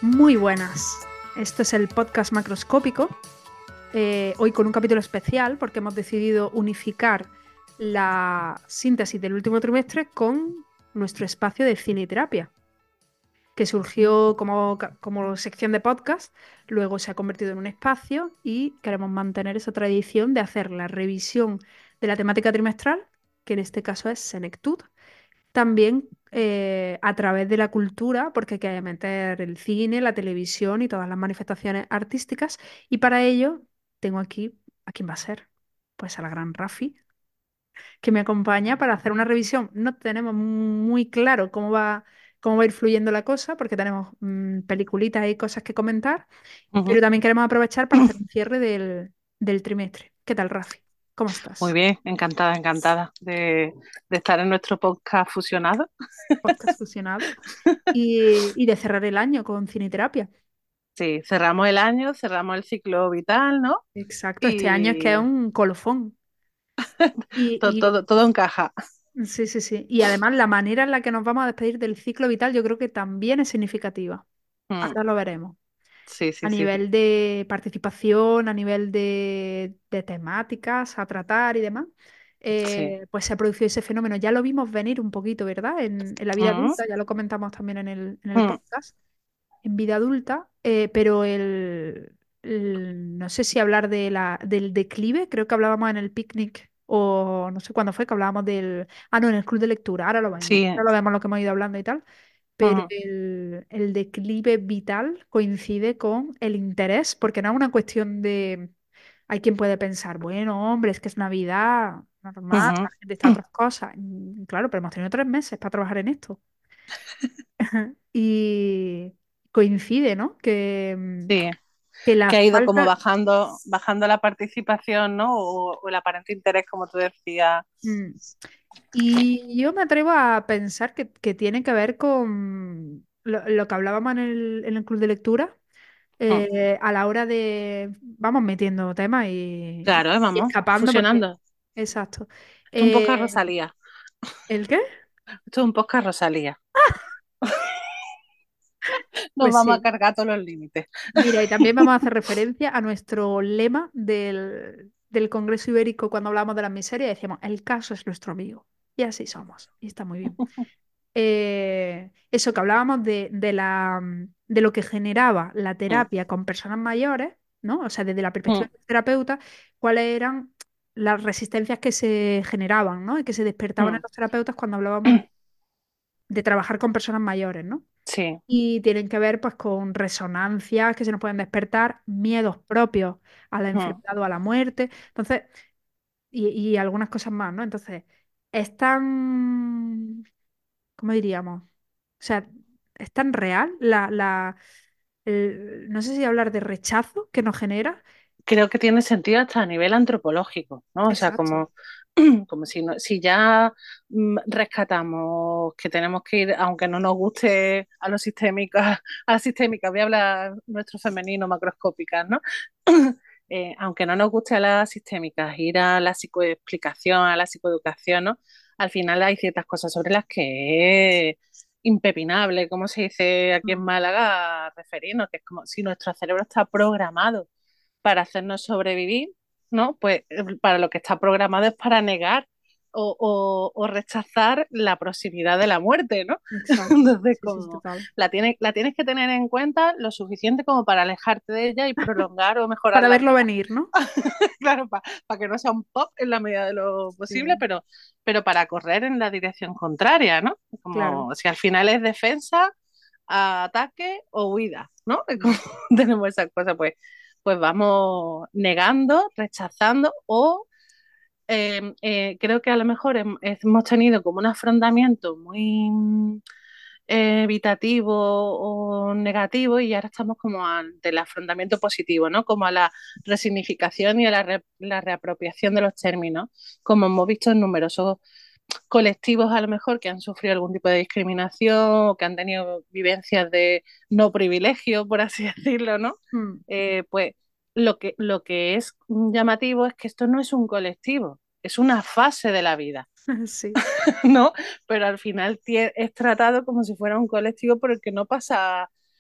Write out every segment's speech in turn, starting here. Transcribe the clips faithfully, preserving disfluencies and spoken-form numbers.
Muy buenas. Esto es el podcast macroscópico. Eh, hoy con un capítulo especial porque hemos decidido unificar la síntesis del último trimestre con nuestro espacio de cine y terapia, que surgió como, ca- como sección de podcast, luego se ha convertido en un espacio y queremos mantener esa tradición de hacer la revisión de la temática trimestral, que en este caso es Senectud, también eh, a través de la cultura, porque hay que meter el cine, la televisión y todas las manifestaciones artísticas. Y para ello tengo aquí, ¿a quién va a ser? Pues a la gran Rafi, que me acompaña para hacer una revisión. No tenemos muy claro cómo va, cómo va a ir fluyendo la cosa, porque tenemos mm, peliculitas y cosas que comentar, pero Ujú. también queremos aprovechar para hacer un cierre del, del trimestre. ¿Qué tal, Rafi? ¿Cómo Muy estás? bien, encantada, encantada de, de estar en nuestro podcast fusionado. Podcast fusionado. Y, y de cerrar el año con ciniterapia. Sí, cerramos el año, cerramos el ciclo vital, ¿no? Exacto, este año es que es Y un colofón. todo, Y, todo, todo encaja. y sí, sí, sí. Y además la manera en la que nos vamos a despedir del ciclo vital yo creo que también es significativa. Mm, Ahora lo veremos. sí, A sí, sí, nivel de participación, a nivel de, de temáticas a tratar y demás, sí. eh, pues se ha producido ese fenómeno. Ya lo vimos venir un poquito, ¿verdad? En, en la vida Mm, adulta, ya lo comentamos también en el, en el mm, podcast. En vida adulta, eh, pero el, el- no sé si hablar de la, del declive, creo que hablábamos en el picnic o no sé cuándo fue que hablábamos del... Ah, no, en el club de lectura, ahora lo vemos, sí. ahora lo vemos lo que hemos ido hablando y tal, pero Mm, el, el declive vital coincide con el interés, porque no es una cuestión de... Hay quien puede pensar, bueno, hombre, es que es Navidad, normal, ujú. la gente está a otras cosas. Mm, Claro, pero hemos tenido tres meses para trabajar en esto. Y coincide, ¿no? Que, mm, Sí, que la que ha ido como falta, bajando, bajando la participación, ¿no? O, o el aparente interés, como tú decías. mm, y yo me atrevo a pensar que, que tiene que ver con lo, lo que hablábamos en el, en el club de lectura, Mm, eh, a la hora de, vamos metiendo temas y, claro, ¿eh? y Vamos, escapando, porque, fusionando. exacto. Esto es un podcast Eh, Rosalía. ¿el qué? Esto es un podcast Rosalía. Nos Pues vamos a sí. cargar todos los límites. Mira, y también vamos a hacer referencia a nuestro lema del, del Congreso Ibérico cuando hablamos de la miseria, decíamos, el caso es nuestro amigo. Y así somos. Y está muy bien. Eh, eso que hablábamos de, de la, mm, de lo que generaba la Mm, terapia con personas mayores, ¿no? O sea, desde la mm, perspectiva del terapeuta, cuáles eran las resistencias que se generaban, ¿no? Y que se despertaban en mm. los terapeutas cuando hablábamos de trabajar con personas mayores, ¿no? Sí, Y tienen que ver pues con resonancias que se nos pueden despertar, miedos propios a la mm. enfermedad o a la muerte, entonces, y, y algunas cosas más, ¿no? Entonces, es tan, ¿cómo diríamos? O sea, es tan real la, la, el- no sé si hablar de rechazo que nos genera. Creo que tiene sentido hasta a nivel antropológico, ¿no? O sea, Exacto. como, como si, no- si ya mm, rescatamos que tenemos que ir, aunque no nos guste a los sistémicas, a las sistémicas, voy a hablar nuestro femenino macroscópicas, ¿no? Eh, aunque no nos guste a las sistémicas, ir a la psicoexplicación, a la psicoeducación, ¿no? Al final hay ciertas cosas sobre las que es impepinable, como se dice aquí en Mm, Málaga, referirnos, que es como si nuestro cerebro está programado para hacernos sobrevivir, ¿no? Pues eh, para lo que está programado es para negar o, o, o rechazar la proximidad de la muerte, ¿no? exacto. Entonces, Sí, sí, como total. la tienes, la tienes que tener en cuenta lo suficiente como para alejarte de ella y prolongar o mejorar Para la verlo vida. venir, ¿no? Claro, para pa que no sea un pop en la medida de lo posible, Sí, pero, pero para correr en la dirección contraria, ¿no? claro. Como si al final es defensa, ataque o huida, ¿no? Como Mm. tenemos esas cosas, pues, pues vamos negando, rechazando o eh, eh, creo que a lo mejor hem- hemos tenido como un afrontamiento muy mm, eh, evitativo o negativo y ahora estamos como ante el afrontamiento positivo, ¿no? Como a la resignificación y a la, re- la reapropiación de los términos, como hemos visto en numerosos colectivos a lo mejor que han sufrido algún tipo de discriminación o que han tenido vivencias de no privilegio, por así decirlo, ¿no? Mm. Eh, pues lo que, lo que es llamativo es que esto no es un colectivo, es una fase de la vida, Sí. ¿no? Pero al final tie- es tratado como si fuera un colectivo por el que no pasa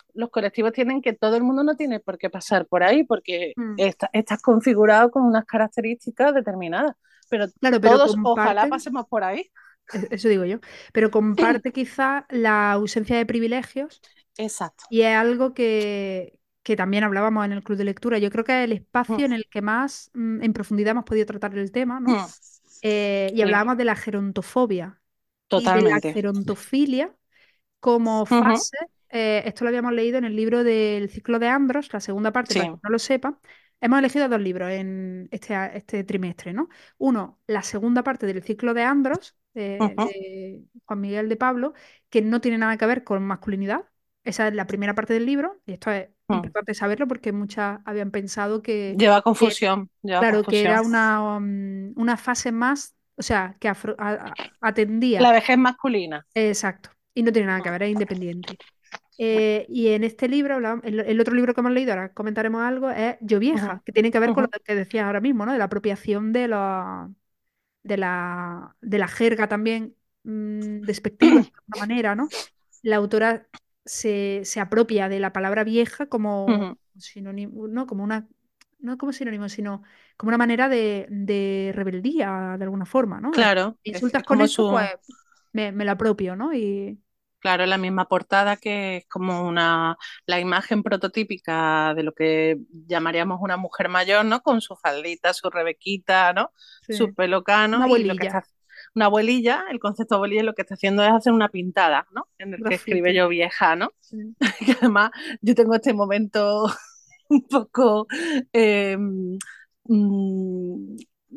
los colectivos tienen que todo el mundo no tiene por qué pasar por ahí, porque Mm. está, estás configurado con unas características determinadas, pero Claro, pero todos ojalá comparten, pasemos por ahí. e- eso digo yo, pero comparte quizá la ausencia de privilegios Exacto. y es algo que, que también hablábamos en el club de lectura. Yo creo que es el Mm, espacio en el que más mm, en profundidad hemos podido tratar el tema, ¿no? mm, Eh, y sí, hablábamos de la gerontofobia y de la totalmente. gerontofilia como Ujú, fase, eh, esto lo habíamos leído en el libro del ciclo de Andros, la segunda parte, sí, para quien no lo sepa. Hemos elegido dos libros en este, a- este trimestre, ¿no? Uno, la segunda parte del ciclo de Andros, de, ujú, de Juan Miguel de Pablo, que no tiene nada que ver con masculinidad. Esa es la primera parte del libro, y esto es mm. importante saberlo porque muchas habían pensado que, Lleva que, confusión, lleva claro, que confusión. era una, um, una fase más, o sea, que afro- a- a- atendía. La vejez masculina. Exacto. Y no tiene nada que Mm, ver, es independiente. Eh, y en este libro, hablamos- el, el otro libro que hemos leído, ahora comentaremos algo, es Yo ujú, vieja, que tiene que ver con ujú, lo que decías ahora mismo, ¿no? De la apropiación de la, de la, de la jerga también mm, despectiva, de alguna manera, ¿no? La autora se, se apropia de la palabra vieja como ujú. sinónimo, no como una, no como sinónimo, sino como una manera de, de rebeldía, de alguna forma, ¿no? Eh, Claro, es, insultas es con como eso, pues su, me, me lo apropio, ¿no? Y claro, la misma portada que es como una, la imagen prototípica de lo que llamaríamos una mujer mayor, ¿no? Con su faldita, su rebequita, ¿no? Su sí, pelo una cano y lo que abuelilla, está, una abuelilla, el concepto de abuelilla lo que está haciendo es hacer una pintada, ¿no? En el que escribe graffiti. yo vieja, ¿no? Sí. Que además yo tengo este momento un poco eh, mm,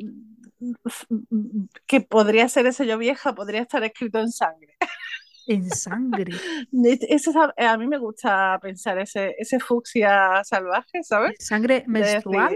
que podría ser ese yo vieja, podría estar escrito en sangre. En sangre. Ese, a mí me gusta pensar ese, ese fucsia salvaje, ¿sabes? ¿En sangre De menstrual? decir,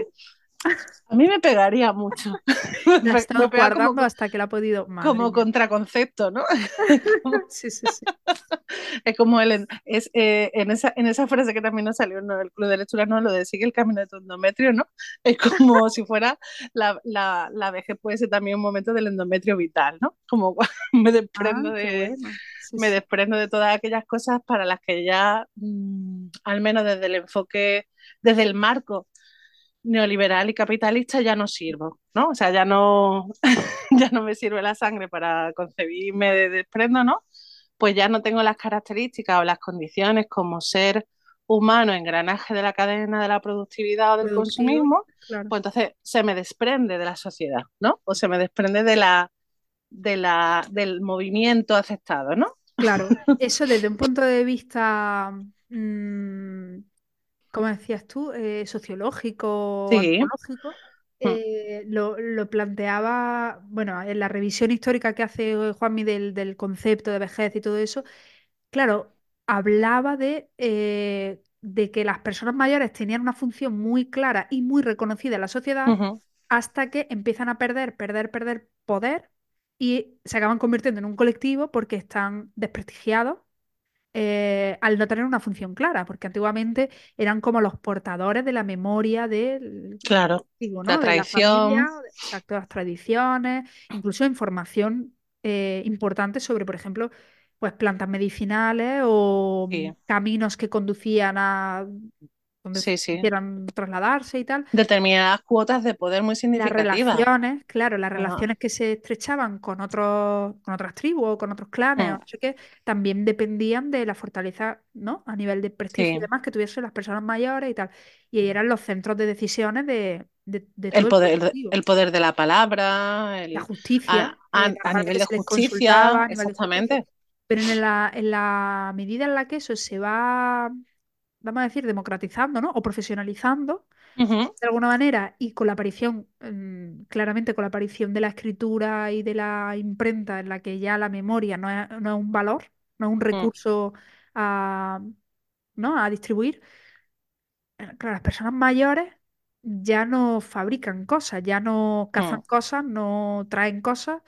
a mí me pegaría mucho. La ha Me, me estado pega como, guardando hasta que la ha podido. Madre como mía. contraconcepto, ¿no? Como- Sí, sí, sí. es como el, es, eh, en, esa, en esa frase que también nos salió en el Club de Lectura, ¿no? Lo de sigue el camino de tu endometrio, ¿no? Es como si fuera la, la, la vejez puede ser también un momento del endometrio vital, ¿no? Como me Ah, desprendo qué de, bueno. Sí, me sí. desprendo de todas aquellas cosas para las que ya, mmm, al menos desde el enfoque, desde el marco neoliberal y capitalista, ya no sirvo, ¿no? O sea, ya no, ya no me sirve la sangre para concebirme de desprendo, ¿no? Pues ya no tengo las características o las condiciones como ser humano, engranaje de la cadena de la productividad o del Productivo, consumismo, claro. pues entonces se me desprende de la sociedad, ¿no? O se me desprende de la, de la, del movimiento aceptado, ¿no? Claro. Eso desde un punto de vista, mm, como decías tú, eh, sociológico, Sí. antropológico, eh, lo, lo planteaba, bueno, en la revisión histórica que hace Juanmi del, del concepto de vejez y todo eso. Claro, hablaba de, eh, de que las personas mayores tenían una función muy clara y muy reconocida en la sociedad Uh-huh, hasta que empiezan a perder, perder, perder poder y se acaban convirtiendo en un colectivo porque están desprestigiados eh, al no tener una función clara, porque antiguamente eran como los portadores de la memoria del claro. colectivo, La ¿no? De la familia, traición, de- exacto, las tradiciones, incluso información eh, importante sobre, por ejemplo, pues plantas medicinales o mm, sí, caminos que conducían a donde sí, sí. quieran trasladarse y tal. Determinadas cuotas de poder muy Las significativas. relaciones, claro, las Ajá, relaciones que se estrechaban con otros, con otras tribus o con otros clanes o mm, no sé qué, también dependían de la fortaleza, ¿no? A nivel de prestigio y sí. demás que tuviesen las personas mayores y tal. Y ahí eran los centros de decisiones de, de- de El todo el poder, colectivo. el poder de la palabra, La el, justicia, a, eh, a- la a parte nivel que de se les justicia, consultaba a nivel de justicia. exactamente. Pero en la, en la medida en la que eso se va, vamos a decir, democratizando, ¿no? O profesionalizando Ujú, de alguna manera, y con la aparición, mm, claramente con la aparición de la escritura y de la imprenta, en la que ya la memoria no es, no es un valor, no es un mm, recurso a, ¿no? a distribuir, eh, claro, las personas mayores ya no fabrican cosas, ya no cazan mm, cosas, no traen cosas,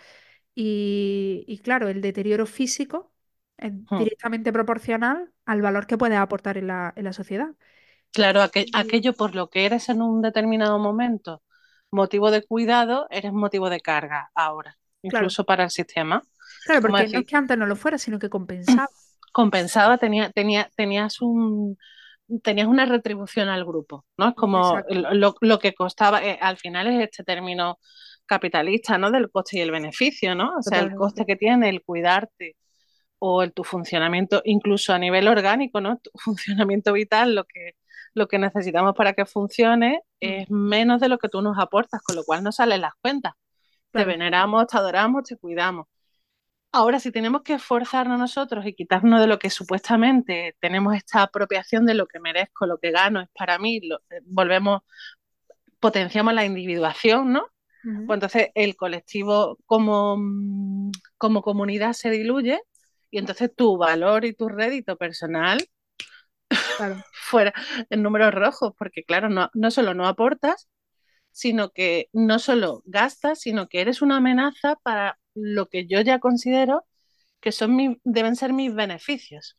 y, y claro, el deterioro físico es mm. directamente proporcional al valor que puedes aportar en la, en la sociedad. Claro, aquel- Y, aquello por lo que eres en un determinado momento, motivo de cuidado, eres motivo de carga ahora, claro, incluso para el sistema. claro, Como porque no es decir, que antes no lo fuera, sino que compensaba. compensaba, tenía, tenía, tenías un, tenías una retribución al grupo, ¿no? Es como Exacto, lo, lo que costaba, eh, al final es este término capitalista, ¿no? Del coste y el beneficio, ¿no? O sea, el totalmente. coste que tiene el cuidarte o el tu funcionamiento, incluso a nivel orgánico, ¿no? Tu funcionamiento vital, lo que, lo que necesitamos para que funcione, Mm, es menos de lo que tú nos aportas, con lo cual no salen las cuentas. Te claro. veneramos, te adoramos, te cuidamos. Ahora, si tenemos que esforzarnos nosotros y quitarnos de lo que supuestamente tenemos esta apropiación de lo que merezco, lo que gano es para mí, lo, eh, volvemos, potenciamos la individuación, ¿no? Ujú, Pues entonces el colectivo como, mm, como comunidad se diluye y entonces tu valor y tu rédito personal claro. fuera en números rojos, porque claro, no, no solo no aportas, sino que no solo gastas, sino que eres una amenaza para lo que yo ya considero que son mis, deben ser mis beneficios,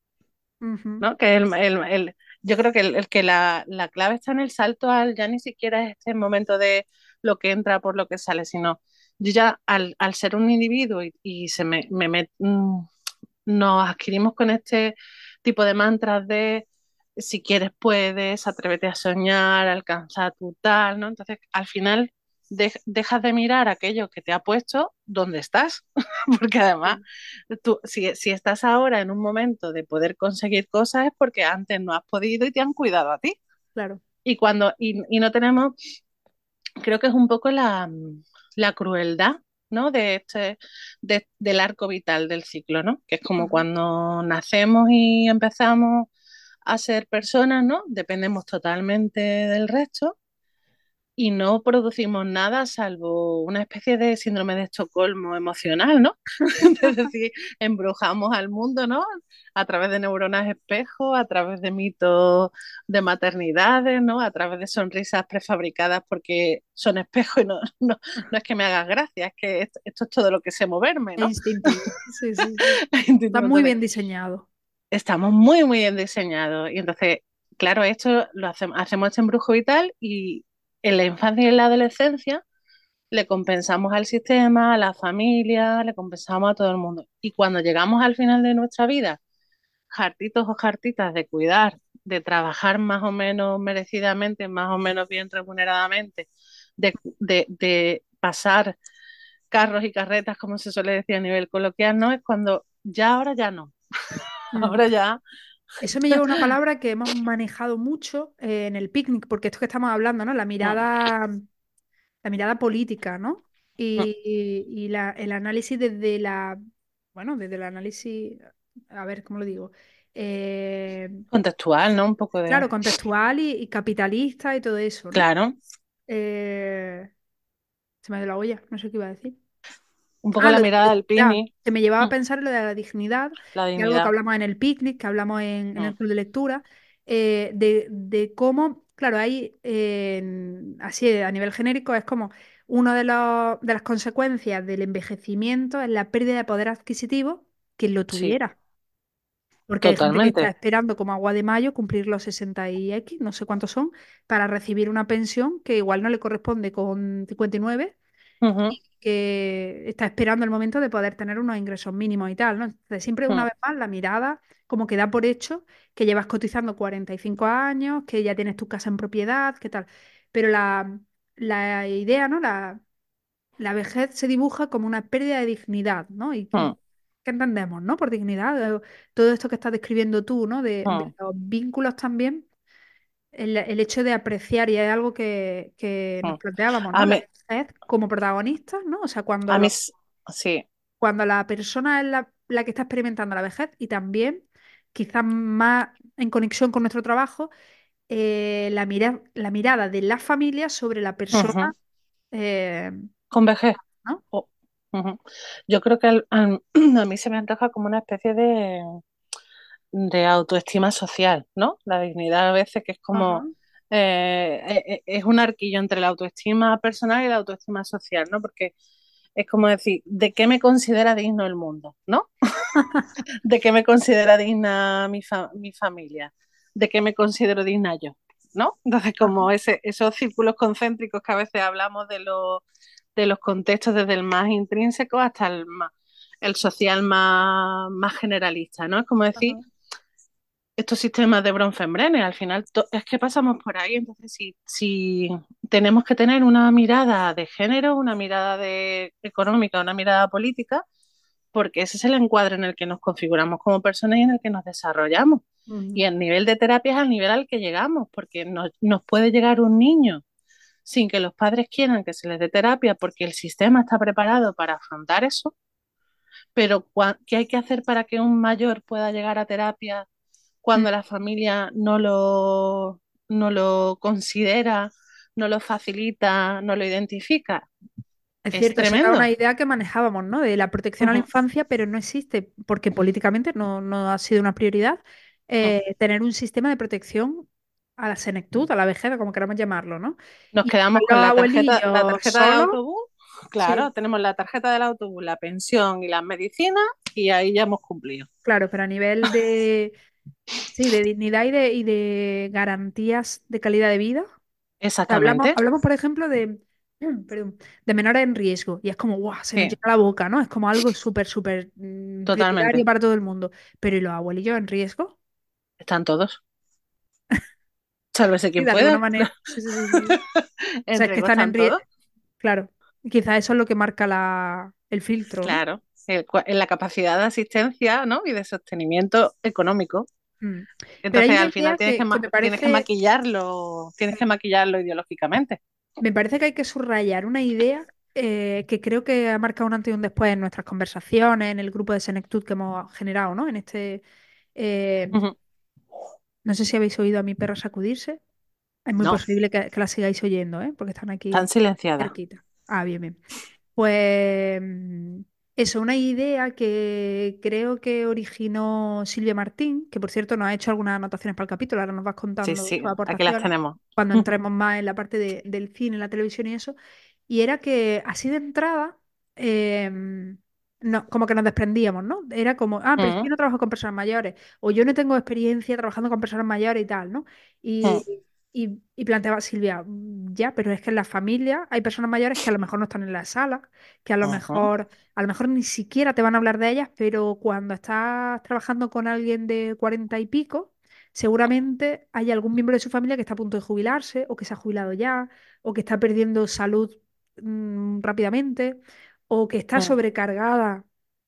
Ujú, ¿no? Que el, el, el, yo creo que, el, el que la, la, clave está en el salto al, ya ni siquiera es este momento de lo que entra por lo que sale, sino yo ya al, al ser un individuo y, y se me, me, me mm, nos adquirimos con este tipo de mantras de si quieres puedes, atrévete a soñar, alcanza tu tal, ¿no? Entonces, al final de, dejas de mirar aquello que te ha puesto donde estás, porque además, sí, tú, si, si estás ahora en un momento de poder conseguir cosas es porque antes no has podido y te han cuidado a ti. claro. Y cuando y, y no tenemos, creo que es un poco la, la crueldad, ¿no? De este, de, del arco vital del ciclo, ¿no? Que es como Ujú, cuando nacemos y empezamos a ser personas, ¿no? Dependemos totalmente del resto y no producimos nada salvo una especie de síndrome de Estocolmo emocional, ¿no? Es decir, embrujamos al mundo, ¿no? A través de neuronas espejo, a través de mitos de maternidades, ¿no? A través de sonrisas prefabricadas porque son espejo y no, no, no es que me hagas gracia, es que esto, esto es todo lo que sé moverme, es ¿no? instintivo. Sí, sí, sí. Está muy Entonces, bien diseñado. estamos muy, muy bien diseñados. Y entonces, claro, esto lo hacemos, hacemos este embrujo vital y en la infancia y en la adolescencia le compensamos al sistema, a la familia, le compensamos a todo el mundo. Y cuando llegamos al final de nuestra vida, jartitos o jartitas de cuidar, de trabajar más o menos merecidamente, más o menos bien remuneradamente, de, de, de pasar carros y carretas, como se suele decir a nivel coloquial, no es cuando ya ahora ya no. Mm. Ahora ya. Eso me lleva a una palabra que hemos manejado mucho eh, en el picnic, porque esto que estamos hablando, ¿no? La Mm, mirada, la mirada política, ¿no? mm, Y, y la- el análisis desde la, bueno, desde el análisis, a ver, ¿cómo lo digo? Eh, contextual, ¿no? Un poco de. claro, contextual y, y capitalista y todo eso, ¿no? Claro, Eh, se me ha ido la olla, no sé qué iba a decir. un poco Ah, la lo de la mirada del dignidad, picnic, que me llevaba a mm, pensar lo de la dignidad, la que es algo que dignidad. hablamos en el picnic, que hablamos en, en Mm, el club de lectura, eh, de, de cómo, claro, hay, eh, así a nivel genérico, es como una de, los- de las consecuencias del envejecimiento es la pérdida de poder adquisitivo, quien lo sí, tuviera. Porque hay gente que está totalmente. esperando como agua de mayo cumplir los sesenta y X, no sé cuántos son, para recibir una pensión que igual no le corresponde con cincuenta y nueve Ujú, que está esperando el momento de poder tener unos ingresos mínimos y tal, ¿no? Entonces, siempre una mm, vez más la mirada como que da por hecho que llevas cotizando cuarenta y cinco años, que ya tienes tu casa en propiedad, que tal. Pero la, la idea, ¿no? La, la vejez se dibuja como una pérdida de dignidad, ¿no? ¿Y, mm, y qué entendemos, ¿no? Por dignidad. Eh, Todo esto que estás describiendo tú, ¿no? De, de mm, los vínculos también, el, el hecho de apreciar, y es algo que, que nos mm. planteábamos, ¿no? A La mí, vejez como protagonistas, ¿no? O sea, cuando a mí, los s- sí. cuando la persona es la, la que está experimentando la vejez y también, quizás más en conexión con nuestro trabajo, eh, la mira- la mirada de la familia sobre la Ujú. persona, eh, Con vejez. ¿no? Oh, ujú. Yo creo que al- al- a mí se me antoja como una especie de, de autoestima social, ¿no? La dignidad a veces que es Ajá. como, eh, e- e- es un arquillo entre la autoestima personal y la autoestima social, ¿no? Porque es como decir, ¿de qué me considera digno el mundo? ¿No? ¿De qué me considera digna mi, fa- mi familia? ¿De qué me considero digna yo? ¿No? Entonces, Ajá. como ese, esos círculos concéntricos que a veces hablamos de, los de los contextos desde el más intrínseco hasta el más. el social más, más generalista, ¿no? Es como decir, Ajá. estos sistemas de Bronfenbrenner, al final to- es que pasamos por ahí, entonces si, si tenemos que tener una mirada de género, una mirada de económica, una mirada política, porque ese es el encuadre en el que nos configuramos como personas y en el que nos desarrollamos. Y Ujú. el nivel de terapia es al nivel al que llegamos, porque nos, nos puede llegar un niño sin que los padres quieran que se les dé terapia porque el sistema está preparado para afrontar eso, pero ¿qué hay que hacer para que un mayor pueda llegar a terapia Mm. cuando la familia no lo, no lo considera, no lo facilita, no lo identifica? Es Es cierto, esa era una tremendo. idea que manejábamos, ¿no? De la protección a la Ujú, infancia, pero no existe, porque políticamente no, no ha sido una prioridad, ujú. eh, tener un sistema de protección a la senectud, a la vejez, como queramos llamarlo, ¿no? Nos Y están quedamos los con la tarjeta, la abuelillos tarjeta del solos, autobús, claro, sí, tenemos la tarjeta del autobús, la pensión y las medicinas y ahí ya hemos cumplido. claro, pero a nivel de, sí, de dignidad y de, y de garantías de calidad de vida. Hablamos, Exactamente, hablamos, por ejemplo, de, perdón, de menores en riesgo y es como, guau, se nos sí, llena la boca, ¿no? Es como algo súper, súper mm, prioritario totalmente. para todo el mundo. Pero ¿y los abuelillos en riesgo? Están todos. Sálvese Sí, quien de alguna pueda. manera. Sí, sí, sí, sí. O En sea, es que riesgo están en están riesgo. todos. Claro. Y quizás eso es lo que marca la, el filtro, ¿no? Claro. El cua- en la capacidad de asistencia, ¿no? Y de sostenimiento económico. Mm. Pero hay Entonces, una al final idea tienes que, que, que ma- me tienes que parece, maquillarlo, tienes que maquillarlo ideológicamente. me parece que hay que subrayar una idea eh, que creo que ha marcado un antes y un después en nuestras conversaciones, en el grupo de Senectud que hemos generado, ¿no? En este, eh, Ujú. no sé si habéis oído a mi perra sacudirse. Es muy No, posible que, que la sigáis oyendo, ¿eh? Porque están tan aquí silenciada. cerquita. Ah, bien, bien. Pues mm, eso, una idea que creo que originó Silvia Martín, que por cierto nos ha hecho algunas anotaciones para el capítulo, ahora nos vas Sí, contando sí, sus aquí las aportaciones, tenemos. cuando entremos más en la parte de- del cine, la televisión y eso, y era que así de entrada, em, no, como que nos desprendíamos, ¿no? Era como, ah, pero es que yo Ujú, no trabajo con personas mayores, o yo no tengo experiencia trabajando con personas mayores y tal, ¿no? ujú, Y, y, y planteaba Silvia, "Mm, ya, pero es que en la familia hay personas mayores que a lo mejor no están en la sala, que a lo ujú, mejor, a lo mejor ni siquiera te van a hablar de ellas, pero cuando estás trabajando con alguien de cuarenta y pico, seguramente hay algún miembro de su familia que está a punto de jubilarse, o que se ha jubilado ya, o que está perdiendo salud mm, rápidamente, o que está ujú. sobrecargada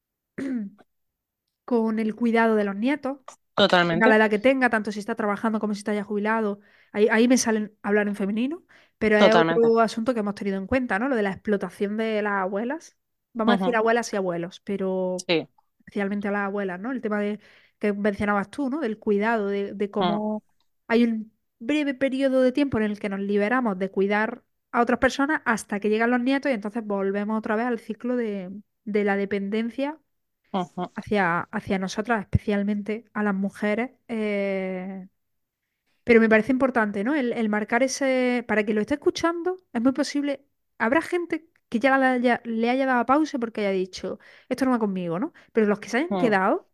con el cuidado de los nietos, tenga la Totalmente, edad que tenga, tanto si está trabajando como si está ya jubilado. Ahí, ahí me salen hablar en femenino, pero es totalmente. otro asunto que hemos tenido en cuenta, ¿no? Lo de la explotación de las abuelas. Vamos a decir Ujú, abuelas y abuelos, pero sí. especialmente a las abuelas, ¿no? El tema de, que mencionabas tú, ¿no? Del cuidado, de, de Ujú, cómo hay un breve periodo de tiempo en el que nos liberamos de cuidar a otras personas hasta que llegan los nietos y entonces volvemos otra vez al ciclo de, de la dependencia ujú, hacia, hacia nosotras, especialmente a las mujeres. eh, Pero me parece importante, ¿no? El, el marcar ese, para que lo esté escuchando, es muy posible, habrá gente que ya le haya, le haya dado pausa porque haya dicho, esto no va conmigo, ¿no? Pero los que se hayan ujú, quedado,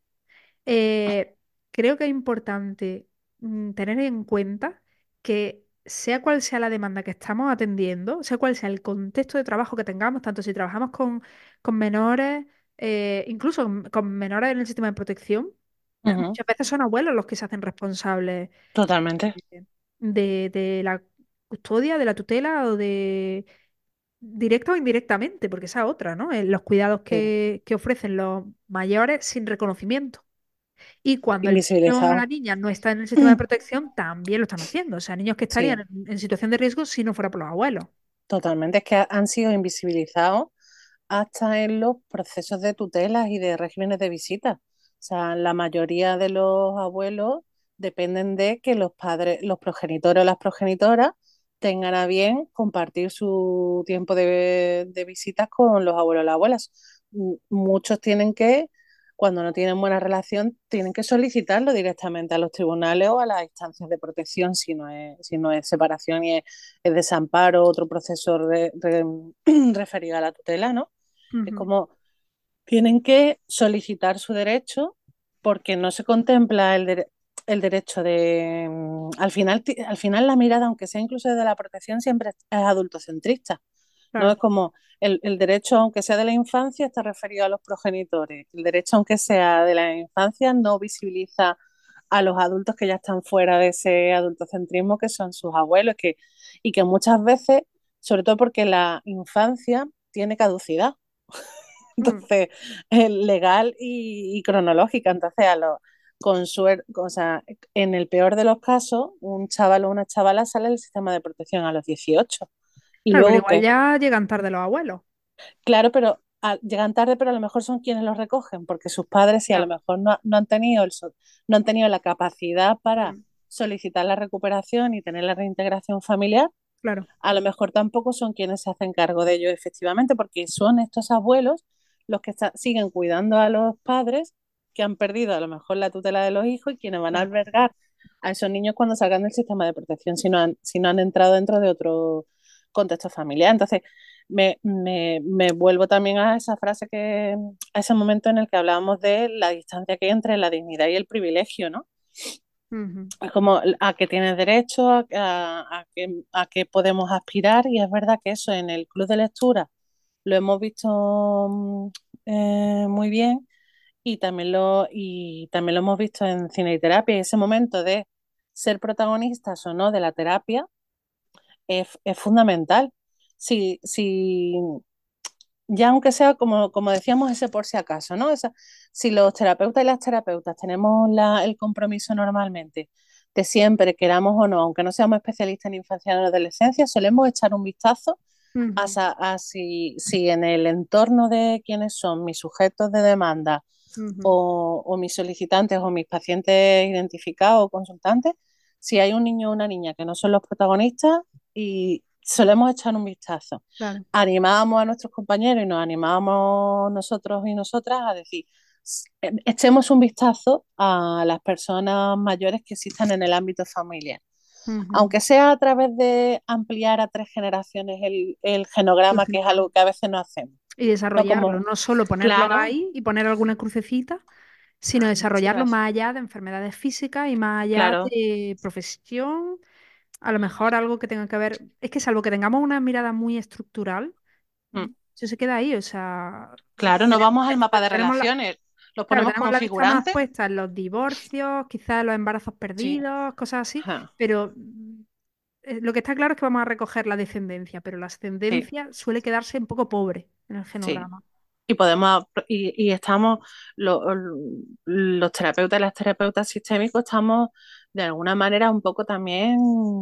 eh, creo que es importante mm, tener en cuenta que sea cual sea la demanda que estamos atendiendo, sea cual sea el contexto de trabajo que tengamos, tanto si trabajamos con, con menores, eh, incluso con, con menores en el sistema de protección, eh, ujú. muchas veces son abuelos los que se hacen responsables Totalmente. de, de la custodia, de la tutela o de directa o indirectamente, porque esa es otra, ¿no? Eh, Los cuidados Sí. que, que ofrecen los mayores sin reconocimiento. Y cuando el niño o la Invisibilizado. niña no está en el sistema de protección, también lo están haciendo. O sea, niños que estarían Sí, en, en situación de riesgo si no fuera por los abuelos. totalmente. Es que ha- han sido invisibilizados hasta en los procesos de tutelas y de regímenes de visita. O sea, la mayoría de los abuelos dependen de que los padres, los progenitores o las progenitoras tengan a bien compartir su tiempo de, de visitas con los abuelos o las abuelas. M- Muchos tienen que, cuando no tienen buena relación, tienen que solicitarlo directamente a los tribunales o a las instancias de protección si no es, si no es separación y es, es desamparo, otro proceso re- re- referido a la tutela, ¿no? Es Ujú. como tienen que solicitar su derecho porque no se contempla el, dere- el derecho de... mm, Al final, ti- al final la mirada, aunque sea incluso desde la protección, siempre es adultocentrista. ¿no? claro. Es como el, el derecho, aunque sea de la infancia, está referido a los progenitores. El derecho, aunque sea de la infancia, no visibiliza a los adultos que ya están fuera de ese adultocentrismo que son sus abuelos, que, y que muchas veces, sobre todo porque la infancia tiene caducidad, Mm, entonces, es legal y, y cronológica. Entonces, a lo, con suerte, o sea, en el peor de los casos, un chaval o una chavala sale del sistema de protección a los dieciocho. ¿Y claro, pero luego igual qué? ya llegan tarde los abuelos. Claro, pero a- llegan tarde, pero a lo mejor son quienes los recogen, porque sus padres, si a lo Ya. mejor no, no han tenido el, so- no han tenido la capacidad para Mm, solicitar la recuperación y tener la reintegración familiar, claro. a lo mejor tampoco son quienes se hacen cargo de ello efectivamente, porque son estos abuelos los que está- siguen cuidando a los padres que han perdido a lo mejor la tutela de los hijos y quienes van a Claro. albergar a esos niños cuando salgan del sistema de protección si no han, si no han entrado dentro de otro contexto familiar. Entonces, me, me, me vuelvo también a esa frase que, a ese momento en el que hablábamos de la distancia que hay entre la dignidad y el privilegio, ¿no? Ujú, Es como a que tienes derecho, a, a, a que, a que podemos aspirar, y es verdad que eso en el club de lectura lo hemos visto mm, eh, muy bien, y también lo, y también lo hemos visto en cine y terapia, y ese momento de ser protagonistas o no de la terapia es, es fundamental. Si, si ya aunque sea como, como decíamos, ese por si acaso, ¿no? Esa, si los terapeutas y las terapeutas tenemos la, el compromiso normalmente de siempre, queramos o no, aunque no seamos especialistas en infancia o adolescencia, solemos echar un vistazo a, ujú, sa- a si, si en el entorno de quienes son mis sujetos de demanda ujú. o, o mis solicitantes o mis pacientes identificados o consultantes, si hay un niño o una niña que no son los protagonistas, y solemos echar un vistazo. Claro. Animábamos a nuestros compañeros y nos animábamos nosotros y nosotras a decir, echemos un vistazo a las personas mayores que existan en el ámbito familiar. Ujú. Aunque sea a través de ampliar a tres generaciones el, el El genograma, que es algo genoma. que a veces no hacemos. Y No desarrollarlo, como, no solo ponerlo claro, ahí y poner alguna crucecita, sino sino desarrollarlo eso, más allá de enfermedades físicas y más allá claro. de profesión, a lo mejor algo que tenga que ver, es que salvo que tengamos una mirada muy estructural, Mm. eso se queda ahí, o sea, Claro, no tenemos, vamos al mapa de tenemos la, relaciones, los claro, ponemos tenemos como la vista más figurantes. puesta en los divorcios, quizás los embarazos Sí, perdidos, cosas así, ajá, pero mm, eh, lo que está claro es que vamos a recoger la descendencia, pero la sí, ascendencia suele quedarse un poco pobre en el sí. genograma. Y podemos, y, y estamos, lo- los terapeutas y las terapeutas sistémicos estamos de alguna manera un poco también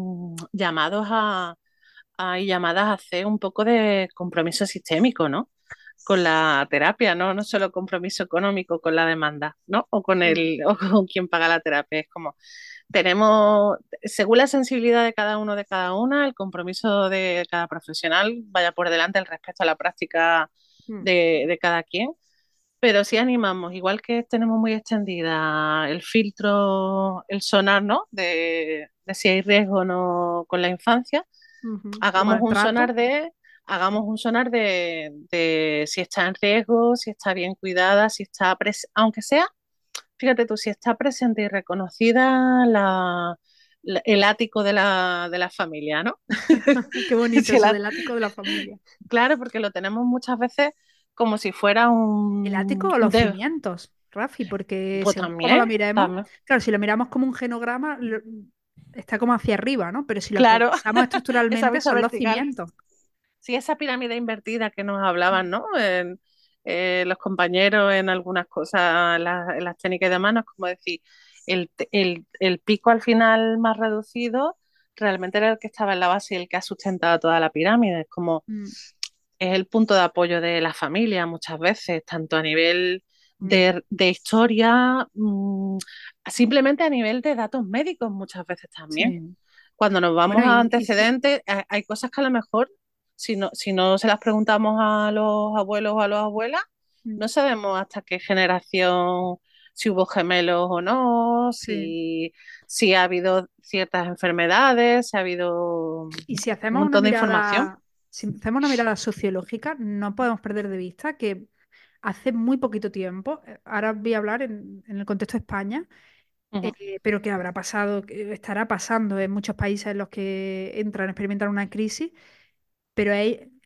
llamados a, a- y llamadas a hacer un poco de compromiso sistémico, ¿no? Con la terapia, ¿no? No solo compromiso económico con la demanda, ¿no? O con Mm, el, o con quien paga la terapia. Es como, tenemos, según la sensibilidad de cada uno de cada una, el compromiso de cada profesional vaya por delante el respeto a la práctica mm. de, de cada quien, pero sí animamos, igual que tenemos muy extendida el filtro, el sonar, ¿no? De, de si hay riesgo o no con la infancia, Ujú. De hagamos un maltrato. sonar de, hagamos un sonar de, de si está en riesgo, si está bien cuidada, si está, pres aunque sea, fíjate tú, si está presente y reconocida la, la- el ático de la, de la familia, ¿no? Qué bonito Si el eso á- del ático de la familia. claro, porque lo tenemos muchas veces como si fuera El un, ático o un los de, cimientos, Rafi, porque pues según como lo también, miremos, también, claro, si lo miramos como un genograma, lo- está como hacia arriba, ¿no? Pero si lo claro, pensamos esa estructuralmente, vista son los vertical. cimientos. Sí, esa pirámide invertida que nos hablaban, ¿no? En, eh, los compañeros en algunas cosas, en las, en las técnicas de manos, como decir, el, el, el pico al final más reducido realmente era el que estaba en la base y el que ha sustentado toda la pirámide. Es como Mm, es el punto de apoyo de la familia muchas veces, tanto a nivel mm, de, de historia, mmm, simplemente a nivel de datos médicos muchas veces también. sí. Cuando nos vamos Bueno, a y, y sí. antecedentes, hay, hay cosas que a lo mejor, si no, si no se las preguntamos a los abuelos o a las abuelas, Mm, no sabemos hasta qué generación, si hubo gemelos o no, sí. si, si ha habido ciertas enfermedades, si ha habido un Y si hacemos una montón de información. mirada, si hacemos una mirada sociológica, no podemos perder de vista que hace muy poquito tiempo, eh, ahora voy a hablar en, en el contexto de España, Ujú, eh, pero que habrá pasado, que estará pasando en muchos países en los que entran, experimentan una crisis, pero hay,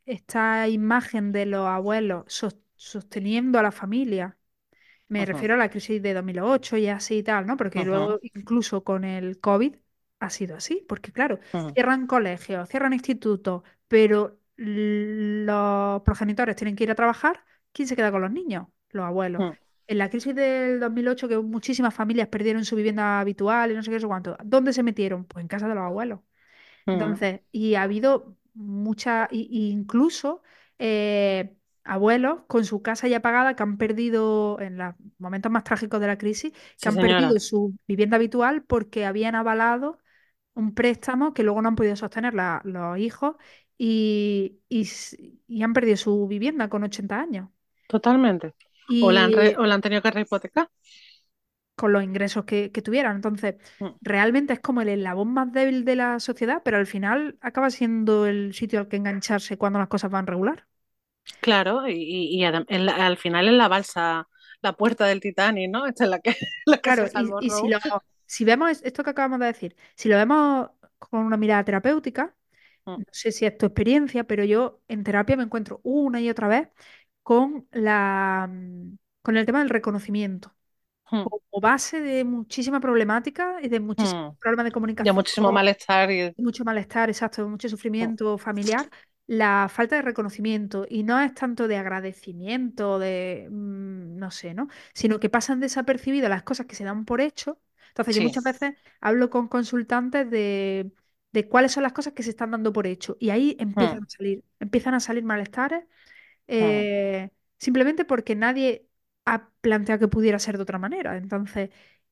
esta imagen de los abuelos sos- sosteniendo a la familia. Me Ujú, refiero a la crisis de dos mil ocho y así y tal, ¿no? Porque ujú, luego, incluso con el COVID, ha sido así. Porque, claro, ujú, cierran colegios, cierran institutos, pero l- los progenitores tienen que ir a trabajar. ¿Quién se queda con los niños? Los abuelos. ujú, En la crisis del dos mil ocho, que muchísimas familias perdieron su vivienda habitual y no sé qué, no sé cuánto, ¿dónde se metieron? Pues en casa de los abuelos. ujú. Entonces, y ha habido mucha, y, y incluso eh, abuelos con su casa ya pagada que han perdido, en los momentos más trágicos de la crisis, que Sí, han perdido señora, su vivienda habitual porque habían avalado un préstamo que luego no han podido sostener la- los hijos y, y s- y han perdido su vivienda con ochenta años. totalmente. O la han, re- Y o la han tenido que rehipotecar. con los ingresos que, que tuvieran. Entonces, Mm. realmente es como el eslabón más débil de la sociedad, pero al final acaba siendo el sitio al que engancharse cuando las cosas van regular. Claro, y, y- y adem- en la- al final es la balsa, la puerta del Titanic, ¿no? Esta es la que, la que se Claro, y, salvó y si Rose. lo, si vemos es- esto que acabamos de decir, si lo vemos con una mirada terapéutica, Mm, no sé si es tu experiencia, pero yo en terapia me encuentro una y otra vez con la, mm, con el tema del reconocimiento, mm, como base de muchísima problemática y de muchísimos mm. problemas de Ya comunicación, muchísimo malestar y... mucho malestar, exacto, mucho mm, sufrimiento familiar, la falta de reconocimiento. Y no es tanto de agradecimiento, de, mm, no sé, ¿no? Sino que pasan desapercibidas las cosas que se dan por hecho. Entonces, yo sí. muchas veces hablo con consultantes de, de cuáles son las cosas que se están dando por hecho. Y ahí Mm, empiezan a salir, empiezan a salir malestares, mm, eh, simplemente porque nadie ha planteado que pudiera ser de otra manera. Entonces,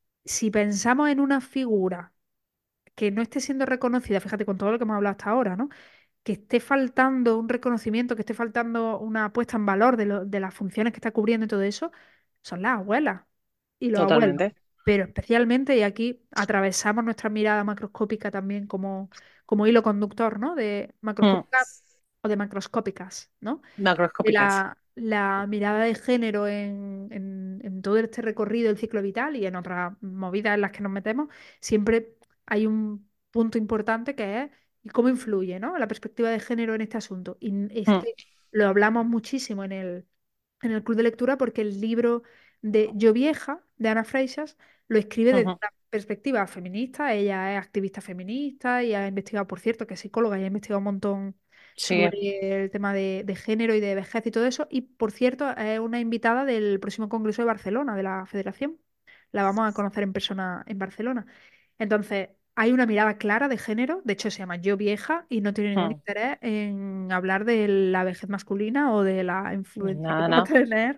si pensamos en una figura que no esté siendo reconocida, fíjate con todo lo que hemos hablado hasta ahora, ¿no? Que esté faltando un reconocimiento, que esté faltando una puesta en valor de, lo- de las funciones que está cubriendo y todo eso, son las abuelas y los abuelos. totalmente. Pero especialmente, y aquí atravesamos nuestra mirada macroscópica también como, como hilo conductor, ¿no? De Mm, macroscópica o de macroscópicas, ¿no? De macroscópicas. la, la mirada de género en, en- en todo este recorrido del ciclo vital y en otras movidas en las que nos metemos, siempre hay un punto importante que es y cómo influye, ¿no? La perspectiva de género en este asunto. Y Mm, este lo hablamos muchísimo en el, en el club de lectura porque el libro de Yo Vieja, de Ana Freixas, lo escribe desde ujú. una perspectiva feminista. Ella es activista feminista y ha investigado, por cierto, que es psicóloga y ha investigado un montón Sí. sobre el tema de, de género y de vejez y todo eso. Y, por cierto, es una invitada del próximo Congreso de Barcelona, de la Federación. La vamos a conocer en persona en Barcelona. Entonces, hay una mirada clara de género, de hecho se llama Yo Vieja y no tiene ningún Mm, interés en hablar de la vejez masculina o de la influencia que nada, pueda nada. tener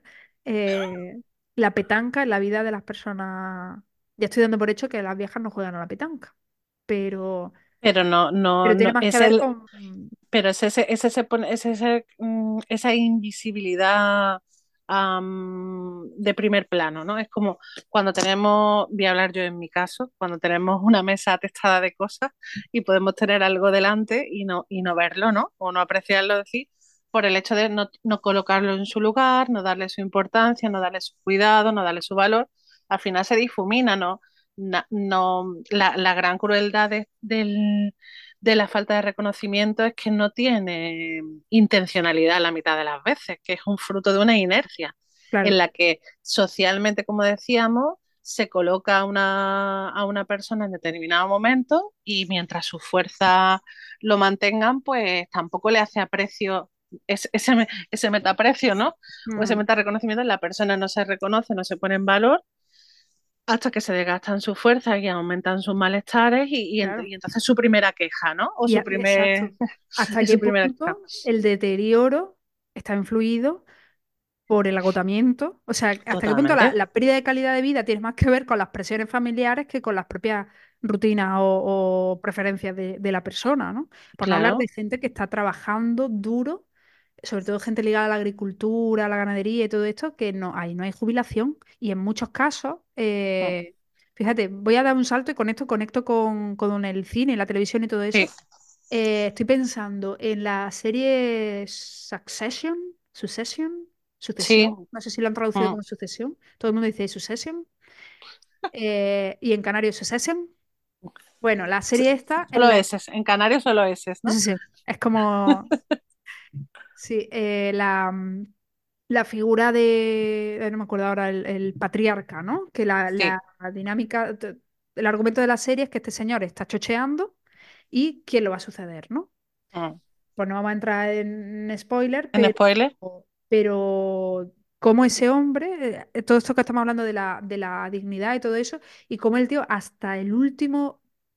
eh, la petanca en la vida de las personas. Ya estoy dando por hecho que las viejas no juegan a la petanca, pero, Pero no, no, pero tiene no, más que es ver el, con... pero es ese, es ese, pon- es ese, mm, esa invisibilidad am, de primer plano, ¿no? Es como cuando tenemos, voy a hablar yo en mi caso, cuando tenemos una mesa atestada de cosas y podemos tener algo delante y no, y no verlo, ¿no? O no apreciarlo, decir, por el hecho de no, no colocarlo en su lugar, no darle su importancia, no darle su cuidado, no darle su valor, al final se difumina, ¿no? Na- no, la, la gran crueldad de, del de la falta de reconocimiento es que no tiene intencionalidad la mitad de las veces, que es un fruto de una inercia en Claro. la que socialmente, como decíamos, se coloca a una, a una persona en determinado momento y mientras sus fuerzas lo mantengan, pues tampoco le hace aprecio ese, ese, ese metaprecio, ¿no? O ese Mm, meta reconocimiento, la persona no se reconoce, no se pone en valor hasta que se desgastan sus fuerzas y aumentan sus malestares y, y, ent- claro. y entonces su primera queja, ¿no? O Y, su a- exacto. primer, ¿Hasta y qué su primera queja. punto el deterioro está influido por el agotamiento? O sea, ¿hasta qué punto la, Totalmente, la pérdida de calidad de vida tiene más que ver con las presiones familiares que con las propias rutinas o, o preferencias de, de la persona, ¿no? Por no hablar de claro. gente que está trabajando duro, sobre todo gente ligada a la agricultura, a la ganadería y todo esto, que no hay, no hay jubilación. Y en muchos casos, Mm, eh, fíjate, voy a dar un salto y con esto conecto con, con el cine, la televisión y todo sí, eso. Eh, estoy pensando en la serie Succession, Succession, Sucesión, sí. no sé si lo han traducido Mm. como Sucesión, todo el mundo dice Succession, eh, y en canario Succession. Bueno, la S- serie esta, en Solo la... eses, en Canarias solo eses, ¿no? Sucesión, es como... Sí, eh, la, mm, la figura de, eh, no me acuerdo ahora, el, el patriarca, ¿no? Que la, Sí. la dinámica, t- el argumento de la serie es que este señor está chocheando y quién lo va a suceder, ¿no? Mm. Pues no vamos a entrar en spoiler, ¿En pero, spoiler? pero cómo ese hombre, eh, todo esto que estamos hablando de la, de la dignidad y todo eso, y cómo el tío hasta el último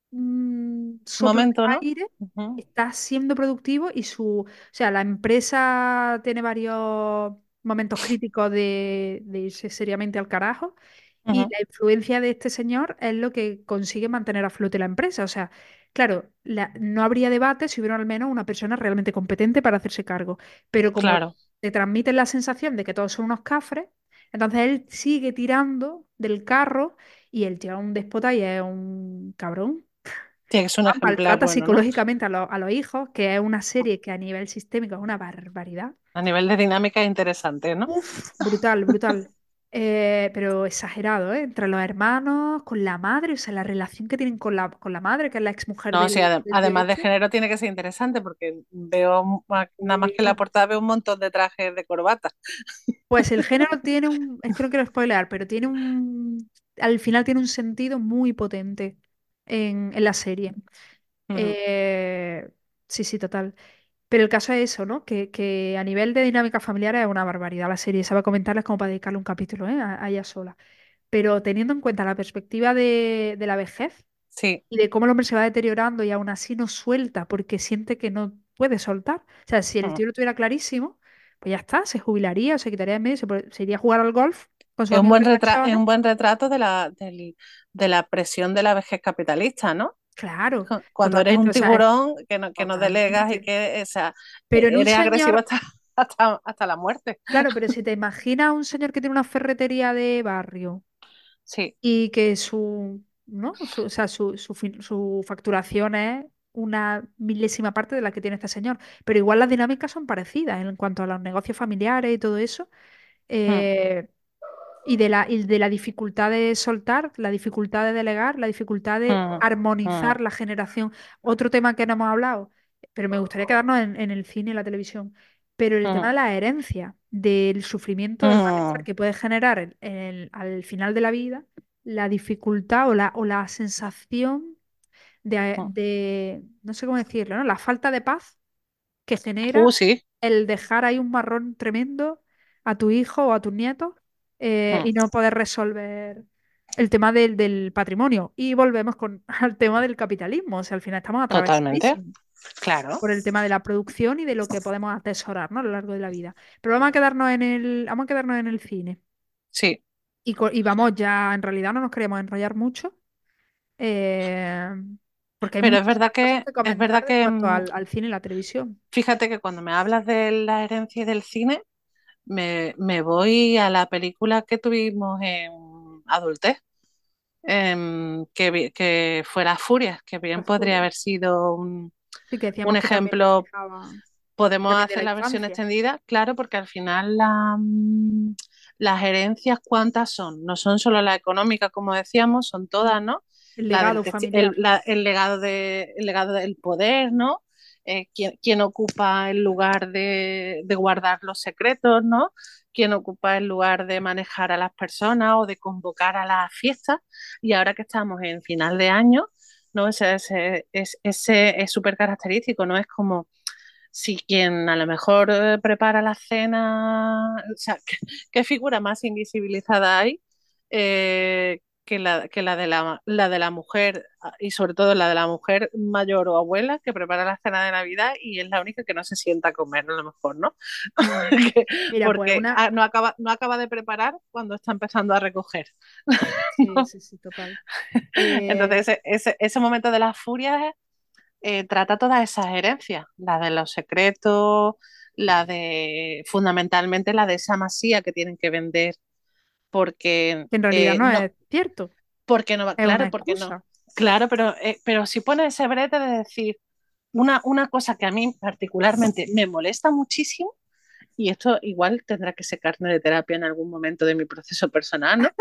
mm, soplo de Momento, ¿no? aire Ujú, está siendo productivo y su, o sea, la empresa tiene varios momentos críticos de, de irse seriamente al carajo. Y ujú. la influencia de este señor es lo que consigue mantener a flote la empresa. O sea, claro, la- no habría debate si hubiera al menos una persona realmente competente para hacerse cargo. Pero como Claro. te transmiten la sensación de que todos son unos cafres, entonces él sigue tirando del carro y el tío es un déspota y es un cabrón. Tiene que ser un Ah, ejemplar maltrata bueno, ¿no? psicológicamente a, los a los hijos, que es una serie que a nivel sistémico es una barbaridad. A nivel de dinámica es interesante, ¿no? Uf, brutal, brutal. Eh, pero exagerado, ¿eh? Entre los hermanos, con la madre, o sea, la relación que tienen con la, con la madre, que es la exmujer No, sí, del, ade- del tío además de este. género tiene que ser interesante porque veo, ma- nada más que la Bueno, portada veo un montón de trajes de corbata. pues el género tiene un, es que no quiero spoilear, pero tiene un, al final tiene un sentido muy potente en, en la serie. Ujú, Eh, sí, sí, total. Pero el caso es eso, ¿no? Que, que a nivel de dinámica familiar es una barbaridad la serie. Sabe comentarles como para dedicarle un capítulo, ¿eh? A, a ella sola. Pero teniendo en cuenta la perspectiva de, de la vejez sí. y de cómo el hombre se va deteriorando y aún así no suelta porque siente que no puede soltar. O sea, si el Mm. tío lo tuviera clarísimo, pues ya está, se jubilaría o se quitaría en medio, se, pon- se iría a jugar al golf con sus Es un amigos buen de retra- es cachones. un buen retrato de la, del- de la presión de la vejez capitalista, ¿no? Claro, Cu- Cuando eres totalmente, un o sea, es tiburón que no, que no delegas y totalmente. que, o sea, Pero en e- un eres agresivo señor, hasta, hasta, hasta la muerte. claro, pero si te imaginas a un señor que tiene una ferretería de barrio Sí. y que su, ¿no? Su- o sea, su, su, fin- su facturación es una milésima parte de la que tiene este señor. Pero igual las dinámicas son parecidas en cuanto a los negocios familiares y todo eso. Mm, eh, y de la, y de la dificultad de soltar, la dificultad de delegar, la dificultad de mm, mm, armonizar la generación. Otro tema que no hemos hablado, pero me gustaría quedarnos en, en el cine y la televisión. Pero el tema mm, de la herencia, del sufrimiento, del malestar mm, que puede generar el- el- al final de la vida, la dificultad o la, o la sensación de, mm. de, no sé cómo decirlo, ¿no? La falta de paz que Uh, genera sí. el dejar ahí un marrón tremendo a tu hijo o a tus nietos eh, Mm, y no poder resolver el tema del, del patrimonio. Y volvemos con, al tema del capitalismo. O sea, al final estamos totalmente. atravesadísimos Claro. por el tema de la producción y de lo que podemos atesorar, ¿no? A lo largo de la vida. Pero vamos a quedarnos en el, vamos a quedarnos en el cine. Sí. Y, co- y vamos ya, en realidad no nos queremos enrollar mucho, eh, porque hay Pero es muchísimas verdad cosas que, que es comentar verdad en que, cuanto mm, al, al cine y la televisión. fíjate que cuando me hablas de la herencia y del cine, me, me voy a la película que tuvimos en adultez, em, que, vi- que fue Las Furias, que bien La podría furia. haber sido un, Sí, que un decíamos que también ejemplo. reflejaba Podemos también de hacer la la versión infancia, extendida, claro, porque al final la, mm, las herencias, ¿cuántas son? No son solo las económicas, como decíamos, son mm, todas, ¿no? el La del legado testi- el, familiar. la- el legado de, el legado del poder, ¿no? Eh, ¿quién, quién ocupa el lugar de, de guardar los secretos, ¿no? ¿Quién ocupa el lugar de manejar a las personas o de convocar a las fiestas? Y ahora que estamos en final de año, ¿no? Ese, ese, ese, ese es súper característico, ¿no? Es como si quien a lo mejor eh, prepara la cena, o sea, ¿qué, qué figura más invisibilizada hay eh, que, la, que la, de la, la de la mujer, ah, y sobre todo la de la mujer mayor o abuela que prepara la cena de Navidad y es la única que no se sienta a comer, a lo mejor, ¿no? Mm. Porque, Mira, pues porque una... ah, no, acaba, no acaba de preparar cuando está empezando a recoger. Sí, ¿No? sí, sí, total. Eh, Entonces, ese, ese, ese momento de las furias eh, trata todas esas herencias, la de los secretos, la de fundamentalmente la de esa masía que tienen que vender porque que en realidad eh, no no, es cierto, porque no va, es una claro, porque no, excusa. claro, pero, eh, pero si pone ese brete de decir una, una cosa que a mí particularmente me molesta muchísimo, y esto igual tendrá que ser carne de terapia en algún momento de mi proceso personal, ¿no?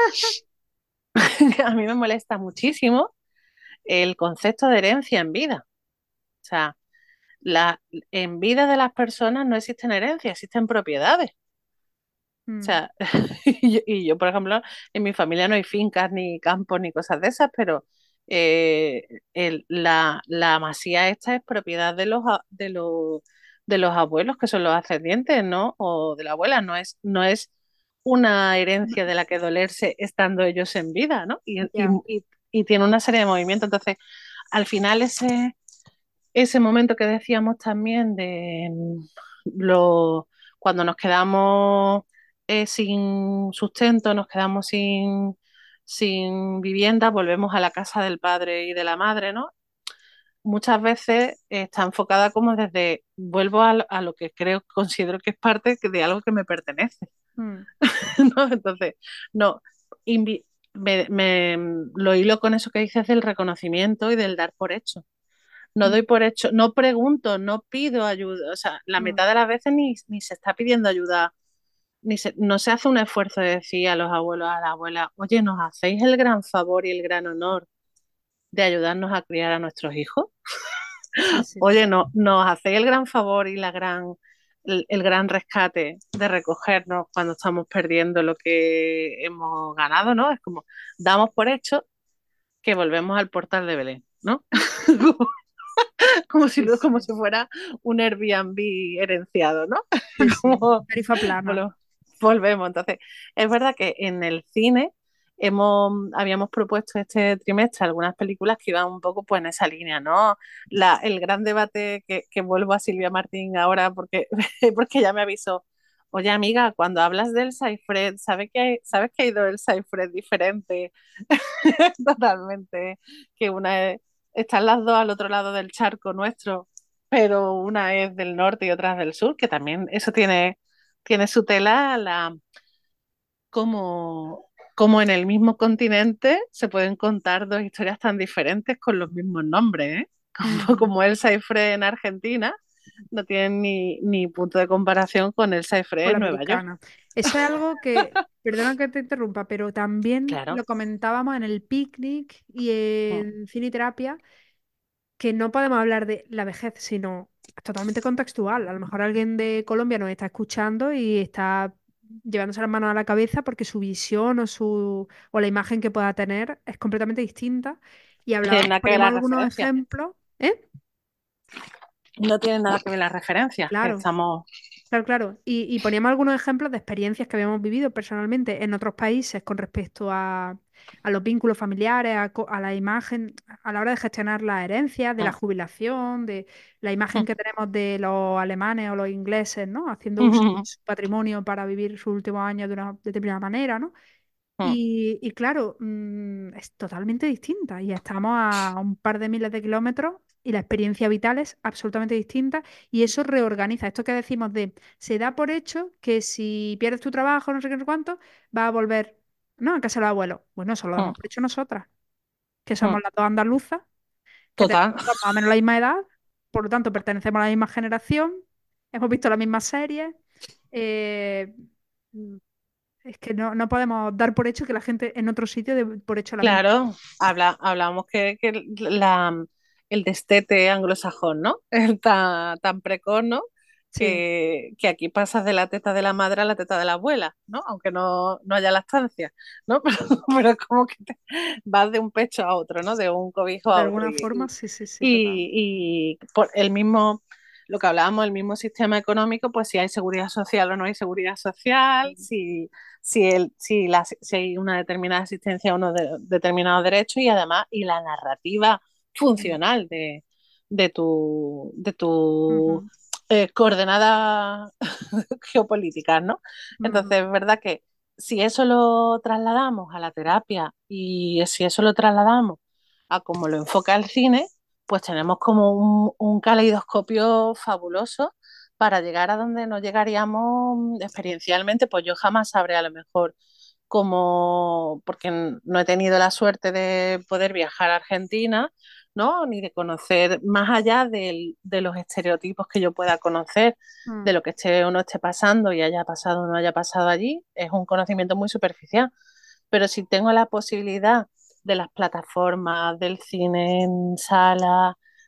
A mí me molesta muchísimo el concepto de herencia en vida. O sea, la, en vida de las personas no existen herencias, existen propiedades. O mm, sea, y yo, y yo, por ejemplo, en mi familia no hay fincas, ni campos, ni cosas de esas, pero eh, el- la, la masía esta es propiedad de los, a- de los, de los abuelos, que son los ascendientes, ¿no? O de la abuela, no es, no es una no, herencia de la que dolerse estando ellos en vida, ¿no? Y, y, ya, y, y tiene una serie de movimientos. Entonces, al final ese ese momento que decíamos también de mm, lo, cuando nos quedamos eh, sin sustento, nos quedamos sin, sin vivienda, volvemos a la casa del padre y de la madre, ¿no? Muchas veces eh, está enfocada como desde, vuelvo a, lo a lo que creo, considero que es parte de algo que me pertenece, mm, ¿no? Entonces, no, invi- me, me- lo hilo con eso que dices del reconocimiento y del dar por hecho. No mm, doy por hecho, no pregunto, no pido ayuda. O sea, la mm, mitad de las veces ni, ni se está pidiendo ayuda, ni se, no se hace un esfuerzo de decir a los abuelos, a la abuela, oye, ¿nos hacéis el gran favor y el gran honor de ayudarnos a criar a nuestros hijos? sí, sí, Oye, no, nos hacéis el gran favor y la gran, el, el gran rescate de recogernos cuando estamos perdiendo lo que hemos ganado, ¿no? Es como, damos por hecho que volvemos al portal de Belén, ¿no? como si, sí, como sí, si fuera un Airbnb herenciado, ¿no? sí, sí, Como, tarifa plana. bueno, volvemos. Entonces, es verdad que en el cine hemos, habíamos propuesto este trimestre algunas películas que iban un poco pues en esa línea, ¿no? La, el gran debate que, que vuelvo a Silvia Martín ahora porque, porque ya me avisó. Oye, amiga, cuando hablas del Cyfred, ¿sabes que hay, ¿sabes que ha ido el Cyfred diferente? Totalmente. Que una es, están las dos al otro lado del charco nuestro, pero una es del norte y otra es del sur, que también eso tiene, tiene su tela, la, como, como en el mismo continente se pueden contar dos historias tan diferentes con los mismos nombres, ¿eh? Como, Ujú. como el Saifre en Argentina, no tienen ni, ni punto de comparación con el Saifre Con la en Nueva York. americana. Eso es algo que, perdona que te interrumpa, pero también Claro. lo comentábamos en el picnic y Mm, en Ciniterapia, que no podemos hablar de la vejez, sino totalmente contextual. A lo mejor alguien de Colombia nos está escuchando y está llevándose las manos a la cabeza porque su visión o su o la imagen que pueda tener es completamente distinta. Y no tiene hablábamos, nada que ver poníamos la algunos referencia. ejemplos, ¿eh? No tiene nada que ver las referencias, que Claro. estamos. Claro, claro. Y, y poníamos algunos ejemplos de experiencias que habíamos vivido personalmente en otros países con respecto a, a los vínculos familiares, a, co- a la imagen, a la hora de gestionar las herencias, de la Mm, jubilación, de la imagen mm, que tenemos de los alemanes o los ingleses, ¿no? Haciendo uso de mm, su patrimonio para vivir sus últimos años de una determinada manera, ¿no? mm, Y, y claro, mm, es totalmente distinta y estamos a un par de miles de kilómetros y la experiencia vital es absolutamente distinta y eso reorganiza. Esto que decimos de, se da por hecho que si pierdes tu trabajo, no sé qué, no sé cuánto, vas a volver, ¿no? A casa del abuelo. Bueno, eso lo mm, damos por hecho nosotras, que mm. somos las dos andaluzas, que tenemos Total. más o menos la misma edad, por lo tanto pertenecemos a la misma generación, hemos visto las mismas series. eh, es que no, no podemos dar por hecho que la gente en otro sitio dé por hecho la misma. Claro, habla, hablamos que, que la, el destete anglosajón, ¿no? El tan, tan precoz, ¿no? Sí, Que, que aquí pasas de la teta de la madre a la teta de la abuela, ¿no? Aunque no, no haya lactancia, ¿no? Pero, pero es como que te- vas de un pecho a otro, ¿no? De un cobijo de a otro. alguna Y, forma, sí, sí, sí, total. y, y por el mismo, lo que hablábamos, el mismo sistema económico, pues si hay seguridad social o no hay seguridad social, si si, el, si, la, si hay una determinada asistencia a unos de, determinados derechos y además y la narrativa Mm. funcional de, de tu, de tu Ujú, eh, coordenada geopolíticas, ¿no? ujú, Entonces, es verdad que si eso lo trasladamos a la terapia y si eso lo trasladamos a cómo lo enfoca el cine, pues tenemos como un, un caleidoscopio fabuloso para llegar a donde no llegaríamos experiencialmente, pues yo jamás sabré a lo mejor cómo, porque no he tenido la suerte de poder viajar a Argentina, ¿no? Ni de conocer más allá del- de los estereotipos que yo pueda conocer, de mm, lo que esté o no esté pasando y haya pasado o no haya pasado allí, es un conocimiento muy superficial. Pero si tengo la posibilidad de las plataformas, del cine en sala,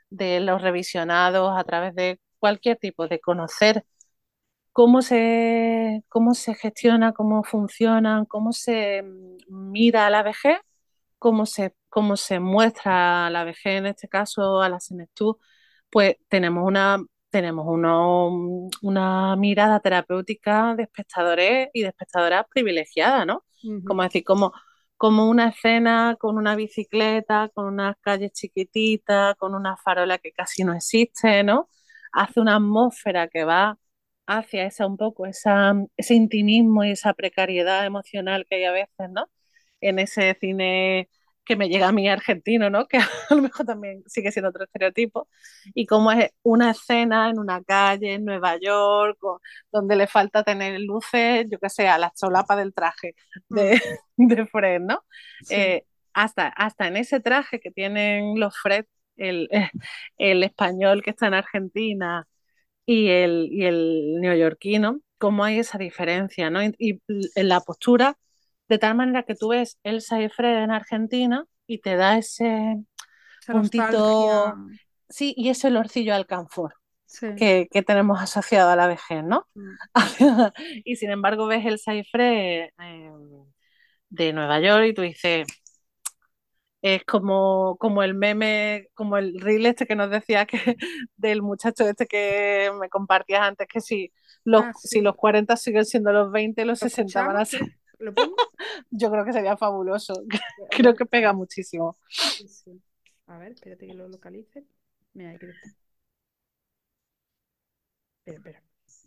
de los revisionados, a través de cualquier tipo, de conocer cómo se, cómo se gestiona, cómo funcionan, cómo se mm, mira a la vejez, cómo se, cómo se muestra la vejez, en este caso a la senectud, pues tenemos una, tenemos uno- una mirada terapéutica de espectadores y de espectadoras privilegiadas, ¿no? Ujú. Como decir, como, como una escena con una bicicleta, con unas calles chiquititas, con una farola que casi no existe, ¿no? Hace una atmósfera que va hacia esa un poco, esa, ese intimismo y esa precariedad emocional que hay a veces, ¿no? En ese cine que me llega a mí argentino, ¿no? Que a lo mejor también sigue siendo otro estereotipo, y cómo es una escena en una calle en Nueva York, o, donde le falta tener luces, yo que sé, a la solapa del traje Mm, de, de Fred, ¿no? sí, Eh, hasta, hasta en ese traje que tienen los Fred, el, el español que está en Argentina y el, y el neoyorquino, cómo hay esa diferencia, ¿no? Y, y en la postura, de tal manera que tú ves Elsa y Fred en Argentina y te da ese esa nostalgia. puntito, sí, y ese olorcillo al alcanfor Sí. que, que tenemos asociado a la vejez, ¿no? Mm. Y sin embargo ves Elsa y Fred eh, de Nueva York y tú dices, es como, como el meme, como el reel este que nos decía que del muchacho este que me compartías antes, que si los, Ah, si sí. los cuarenta siguen siendo los veinte, ¿Lo los sesenta van escuchamos? a ser. ¿Quieres que lo pongo? Yo creo que sería fabuloso. Lo voy a Creo que buscar. pega muchísimo. Sí, sí. A ver, espérate que lo localice. Mira, ahí que está. Espera, espera.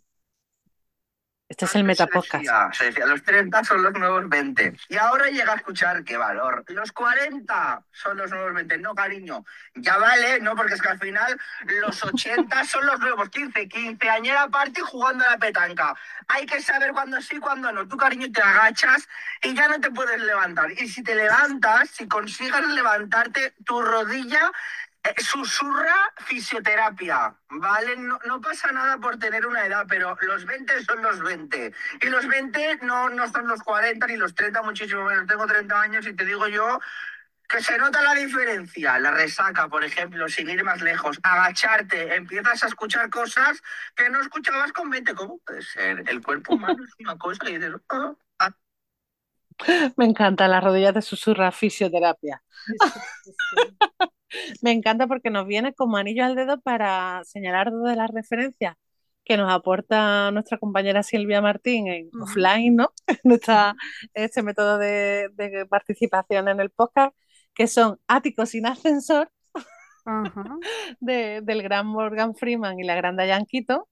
Este es el Antes se metapodcast. decía, se decía, los treinta son los nuevos veinte. Y ahora llega a escuchar qué valor. Los cuarenta son los nuevos veinte. No, cariño. Ya vale, no, porque es que al final los ochenta son los nuevos quince. Quinceañera party jugando a la petanca. Hay que saber cuándo sí, cuándo no. Tú, cariño, te agachas y ya no te puedes levantar. Y si te levantas, si consigues levantarte, tu rodilla eh, susurra fisioterapia, ¿vale? No, no pasa nada por tener una edad, pero los veinte son los veinte. Y los veinte no, no son los cuarenta ni los treinta, muchísimo menos. Tengo treinta años y te digo yo que se nota la diferencia. La resaca, por ejemplo, sin ir más lejos. Agacharte, empiezas a escuchar cosas que no escuchabas con veinte. ¿Cómo puede ser? El cuerpo humano es una cosa y dices, ah, ah. Me encanta, las rodillas de susurra fisioterapia. Sí, sí, sí, sí. Me encanta porque nos viene como anillo al dedo para señalar dos de las referencias que nos aporta nuestra compañera Silvia Martín en Ujú, offline, ¿no? Nuestra, ujú. este método de, de participación en el podcast, que son Áticos sin ascensor, Ajá. de, del gran Morgan Freeman y la gran Diane Keaton,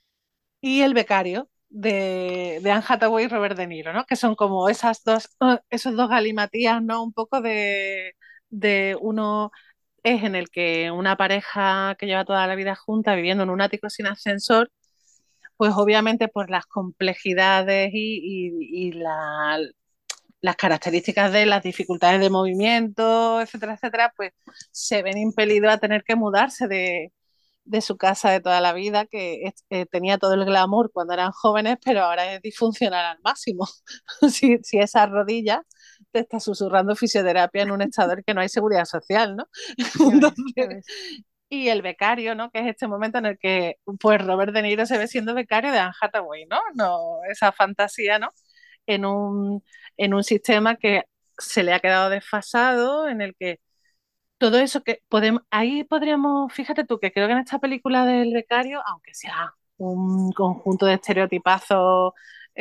y El becario, de, de Anne Hathaway y Robert De Niro, ¿no? Que son como esas dos, uh, esos dos galimatías, ¿no? Un poco de, de uno es en el que una pareja que lleva toda la vida junta viviendo en un ático sin ascensor, pues obviamente por las complejidades y, y, y la, las características de las dificultades de movimiento, etcétera, etcétera, pues se ven impelidos a tener que mudarse de, de su casa de toda la vida, que es, eh, tenía todo el glamour cuando eran jóvenes, pero ahora es disfuncional al máximo. si, si esa rodilla te está susurrando fisioterapia en un estado en el que no hay seguridad social, ¿no? Ya ves, ya Entonces, ves. y el becario, ¿no? Que es este momento en el que pues Robert De Niro se ve siendo becario de Anne Hathaway, ¿no? No, esa fantasía, ¿no? En un, en un sistema que se le ha quedado desfasado, en el que todo eso que podemos, ahí podríamos, fíjate tú, que creo que en esta película del becario, aunque sea un conjunto de estereotipazos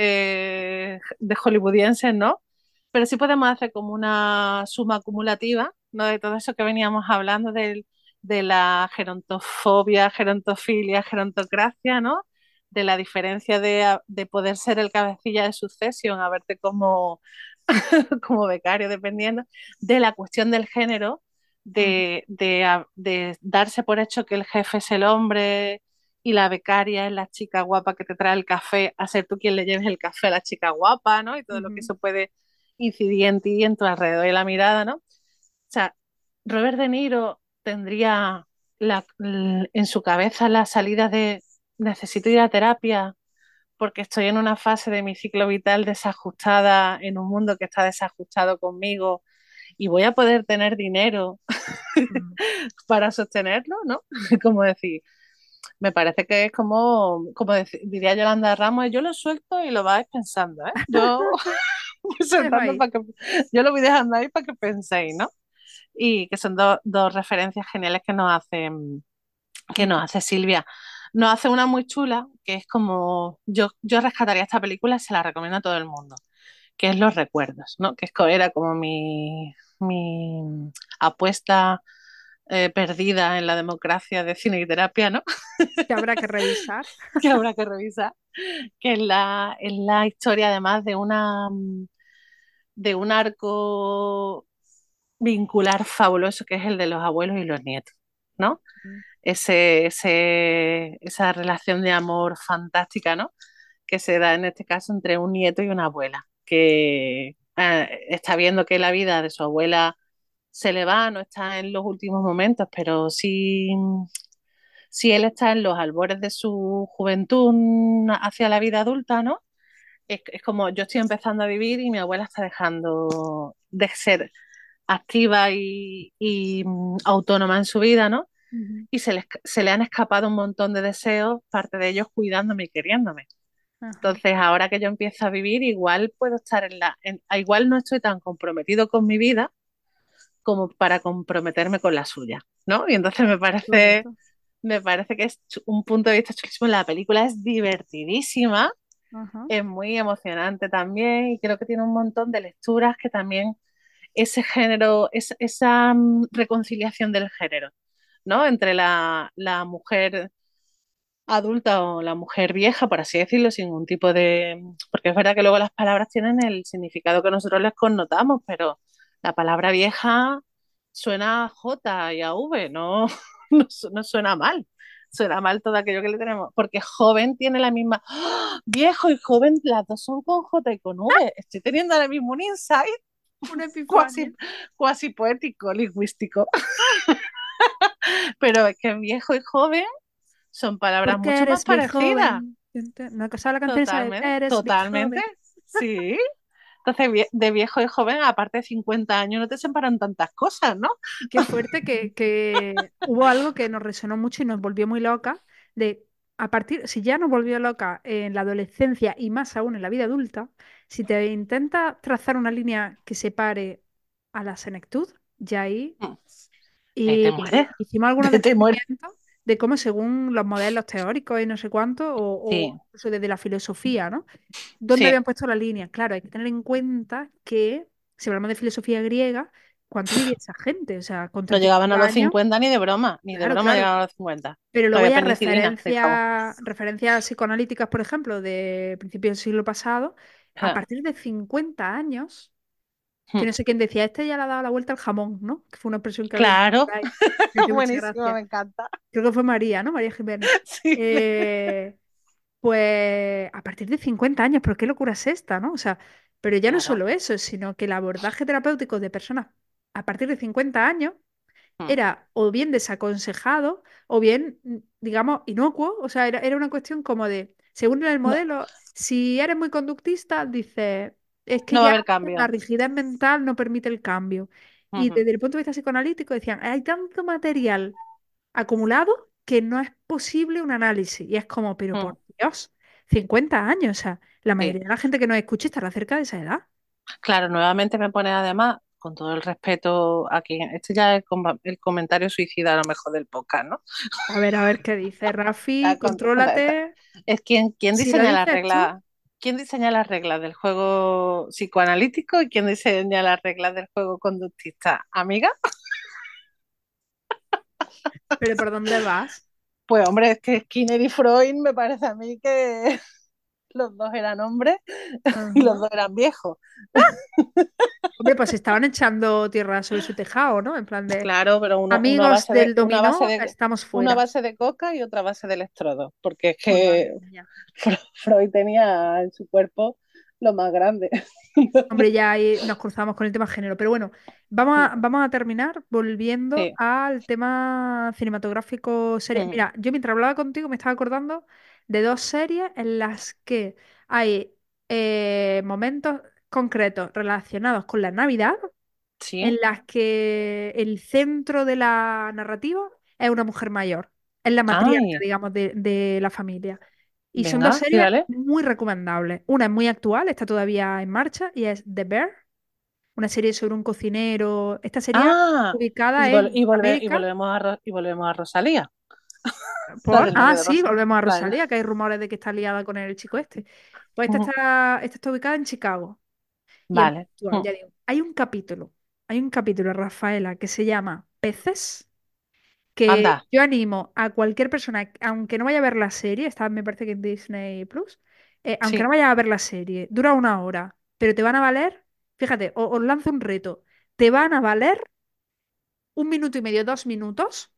eh, de hollywoodienses, ¿no? Pero sí podemos hacer como una suma acumulativa, ¿no? De todo eso que veníamos hablando del- de la gerontofobia, gerontofilia, gerontocracia, ¿no? De la diferencia de, de poder ser el cabecilla de sucesión a verte como, como becario, dependiendo, de la cuestión del género, Ujú, de, de, de darse por hecho que el jefe es el hombre y la becaria es la chica guapa que te trae el café, a ser tú quien le lleves el café a la chica guapa, ¿no? Y todo lo que ujú. eso puede incidir en ti y en tu alrededor y la mirada, ¿no? O sea, Robert De Niro tendría la, en su cabeza la salida de necesito ir a terapia porque estoy en una fase de mi ciclo vital desajustada en un mundo que está desajustado conmigo y voy a poder tener dinero Mm. para sostenerlo, ¿no? Como decir, me parece que es como, como deci- diría Yolanda Ramos, yo lo suelto y lo vais pensando, ¿eh? Yo voy Lo dejo soltando ahí. para que, yo lo voy dejando ahí para que penséis, ¿no? Y que son dos dos referencias geniales que nos hacen, que nos hace Silvia. Nos hace una muy chula, que es como, yo, yo rescataría esta película, se la recomiendo a todo el mundo, que es Los Recuerdos, ¿no? Que es co- era como mi, mi apuesta eh, perdida en la democracia de cine y terapia, ¿no? Que habrá que revisar. Que habrá que revisar, que es la, es la historia además de una de un arco vincular fabuloso que es el de los abuelos y los nietos, ¿no? Mm. Ese, ese, esa relación de amor fantástica, ¿no? Que se da en este caso entre un nieto y una abuela, que eh, está viendo que la vida de su abuela se le va, no está en los últimos momentos, pero sí, sí él está en los albores de su juventud hacia la vida adulta, ¿no? Es, es como yo estoy empezando a vivir y mi abuela está dejando de ser activa y, y mm, autónoma en su vida, ¿no? Ujú. Y se le, se le han escapado un montón de deseos, parte de ellos cuidándome y queriéndome. Ajá. Entonces, ahora que yo empiezo a vivir, igual puedo estar en la, en- igual no estoy tan comprometido con mi vida como para comprometerme con la suya, ¿no? Y entonces me Qué parece, bonito. me parece que es un punto de vista chulísimo. La película es divertidísima, Ajá. es muy emocionante también y creo que tiene un montón de lecturas que también ese género, es, esa mm, reconciliación del género, ¿no? Entre la, la mujer adulta o la mujer vieja, por así decirlo, sin ningún tipo de... Porque es verdad que luego las palabras tienen el significado que nosotros les connotamos, pero la palabra vieja suena a J y a V, no, no, su- no suena mal. Suena mal todo aquello que le tenemos, porque joven tiene la misma, ¡Ah! Viejo y joven, las dos son con J y con V. Estoy teniendo ahora mismo un insight Una cuasi, epifanía. cuasi poético, lingüístico. Pero es que viejo y joven son palabras Porque mucho más eres bien parecidas. joven. ¿No has casado la canción esa de Totalmente, Eres bien totalmente, joven? sí. Entonces, vie- de viejo y joven, aparte de cincuenta años, no te separan tantas cosas, ¿no? Qué fuerte que, que hubo algo que nos resonó mucho y nos volvió muy loca. De a partir, si ya nos volvió loca en la adolescencia y más aún en la vida adulta, si te intentas trazar una línea que separe a la senectud, ya ahí. Mm. Ahí te Y mueres, hicimos algunos ahí te mueres. descubrimientos de cómo según los modelos teóricos y no sé cuánto, o, o Sí, incluso desde la filosofía, ¿no? ¿Dónde sí. habían puesto la línea? Claro, hay que tener en cuenta que, si hablamos de filosofía griega, ¿cuánto vivía esa gente? O sea, con No treinta y llegaban pico a los años, cincuenta ni de broma, ni de claro, broma claro. llegaban a los cincuenta. Pero luego Todavía ya penicilina, dejamos. referencias, referencias psicoanalíticas, por ejemplo, de principios del siglo pasado, a Ja. partir de cincuenta años, que Mm. no sé quién decía, este ya le ha dado la vuelta al jamón, ¿no? Que fue una expresión que había visto Claro, por ahí. Me dio mucha buenísimo, gracia. me encanta. Creo que fue María, ¿no? María Jiménez. Sí, Eh, pues a partir de cincuenta años, pero qué locura es esta, ¿no? O sea, pero ya no claro. solo eso, sino que el abordaje terapéutico de personas a partir de cincuenta años Mm. era o bien desaconsejado o bien, mm, digamos, inocuo. O sea, era, era una cuestión como de, según el No, modelo, si eres muy conductista, dices, es que no va a ya haber la cambio. rigidez mental no permite el cambio. Y Ujú. desde el punto de vista psicoanalítico decían, hay tanto material acumulado que no es posible un análisis. Y es como, pero Mm. por Dios, cincuenta años, o sea, la Sí. mayoría de la gente que nos escucha estará cerca de esa edad. Claro, nuevamente me pone además, con todo el respeto aquí, este ya es com- el comentario suicida a lo mejor del podcast, ¿no? A ver, a ver qué dice Ah, Rafi, con- con- contrólate. Es quien, quien Si lo diseña las dices tú, reglas, quién diseña las reglas del juego psicoanalítico y quién diseña las reglas del juego conductista. Amiga, pero ¿por dónde vas? pues hombre, es que Skinner y Freud me parece a mí que los dos eran hombres y los Ajá. dos eran viejos. Hombre, pues estaban echando tierra sobre su tejado, ¿no? En plan de, Claro, pero uno, una amigos base de, del una base dominó, de, estamos una fuera. base de coca y otra base de electrodo, porque es Pues que vaya. Fro- Freud tenía en su cuerpo lo más grande. Hombre, ya ahí nos cruzamos con el tema género, pero bueno, vamos a, vamos a terminar volviendo Sí. al tema cinematográfico serie. Mm. Mira, yo mientras hablaba contigo me estaba acordando de dos series en las que hay eh, momentos concretos relacionados con la Navidad Sí. en las que el centro de la narrativa es una mujer mayor. Es la matriarca, Ay, digamos, de, de la familia. Y son dos venga, series tírale. muy recomendables. Una es muy actual, está todavía en marcha, y es The Bear, una serie sobre un cocinero. Esta sería Ah, ubicada y, vol- en y, volve- y América. volvemos a Ro- y volvemos a Rosalía, la Por... del Ah, novio de sí, Rosalía. volvemos a Vale. Rosalía, que hay rumores de que está liada con el chico este. Pues esta Ujú. está, esta está ubicada en Chicago. Y es Vale. actual, Mm. ya digo. Hay un capítulo, hay un capítulo, Rafaela, que se llama Peces, que Anda, yo animo a cualquier persona, aunque no vaya a ver la serie, está me parece que en Disney Plus, eh, aunque no sí, vaya a ver la serie, dura una hora, pero te van a valer, fíjate, o- os lanzo un reto, te van a valer un minuto y medio, dos minutos,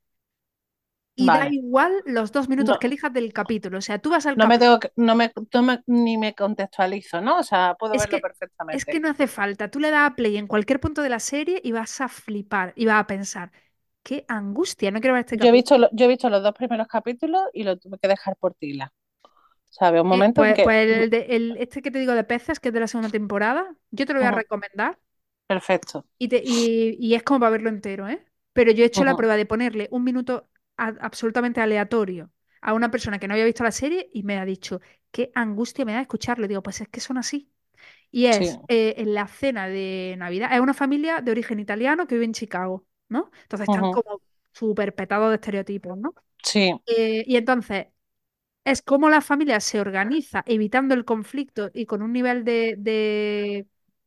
y da vale. igual los dos minutos que No, elijas del capítulo. O sea, tú vas al no me capítulo. tengo que- no me, no me- ni me contextualizo, ¿no? O sea, puedo Es verlo que, es que perfectamente. no hace falta. Tú le das a play en cualquier punto de la serie y vas a flipar y vas a pensar, qué angustia, no quiero ver este Yo he capítulo. visto, lo- yo he visto los dos primeros capítulos y lo tuve que dejar por tila. O sea, había un Eh, momento en pues que, pues mm, el, de- el- este que te digo de peces, que es de la segunda temporada, yo te lo voy a ujú, recomendar perfecto. y, te- y- y es como para verlo entero, ¿eh? Pero yo he hecho la Ujú, prueba de ponerle un minuto a- absolutamente aleatorio a una persona que no había visto la serie y me ha dicho, qué angustia me da escucharlo. Digo, pues es que son así. Y sí, es eh, en la cena de Navidad. Es una familia de origen italiano que vive en Chicago, ¿no? Entonces están ujú, como súper petados de estereotipos, ¿no? sí, Eh, y entonces es como la familia se organiza evitando el conflicto y con un nivel de, de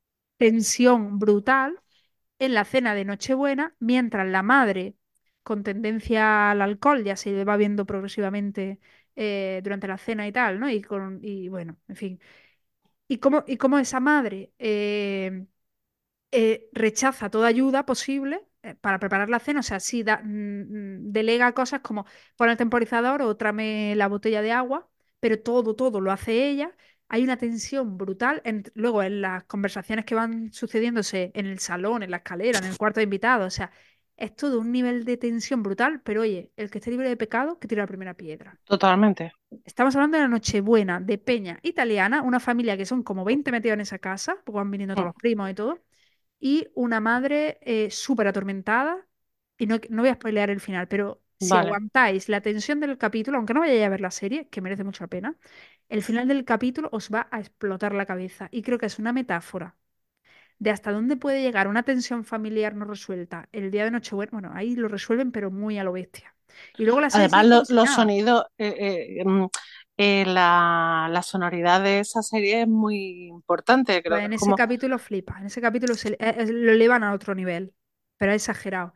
tensión brutal en la cena de Nochebuena, mientras la madre, con tendencia al alcohol, ya se va viendo progresivamente eh, durante la cena y tal, ¿no? Y, con, y bueno, en fin. Y cómo, y cómo esa madre eh, eh, rechaza toda ayuda posible eh, para preparar la cena. O sea, sí da- mm, mm, delega cosas como pon el temporizador o tráeme la botella de agua, pero todo, todo lo hace ella. Hay una tensión brutal. en- luego, en las conversaciones que van sucediéndose en el salón, en la escalera, en el cuarto de invitados, o sea, es todo un nivel de tensión brutal. Pero oye, el que esté libre de pecado, que tire la primera piedra. totalmente. Estamos hablando de la Nochebuena de Peña italiana, una familia que son como veinte metidos en esa casa, porque van viniendo todos Mm, los primos y todo, y una madre eh, súper atormentada. Y no, no voy a spoilear el final, pero si vale. aguantáis la tensión del capítulo, aunque no vayáis a ver la serie, que merece mucha pena, el final del capítulo os va a explotar la cabeza. Y creo que es una metáfora de hasta dónde puede llegar una tensión familiar no resuelta el día de Nochebuena. Bueno, ahí lo resuelven, pero muy a lo bestia. Y luego la serie Además, sigue como lo- si los nada. sonidos, eh, eh, mm, eh, la, la sonoridad de esa serie es muy importante. Creo Pues que en es ese como, capítulo flipa, en ese capítulo se, eh, eh, lo elevan a otro nivel, pero es exagerado.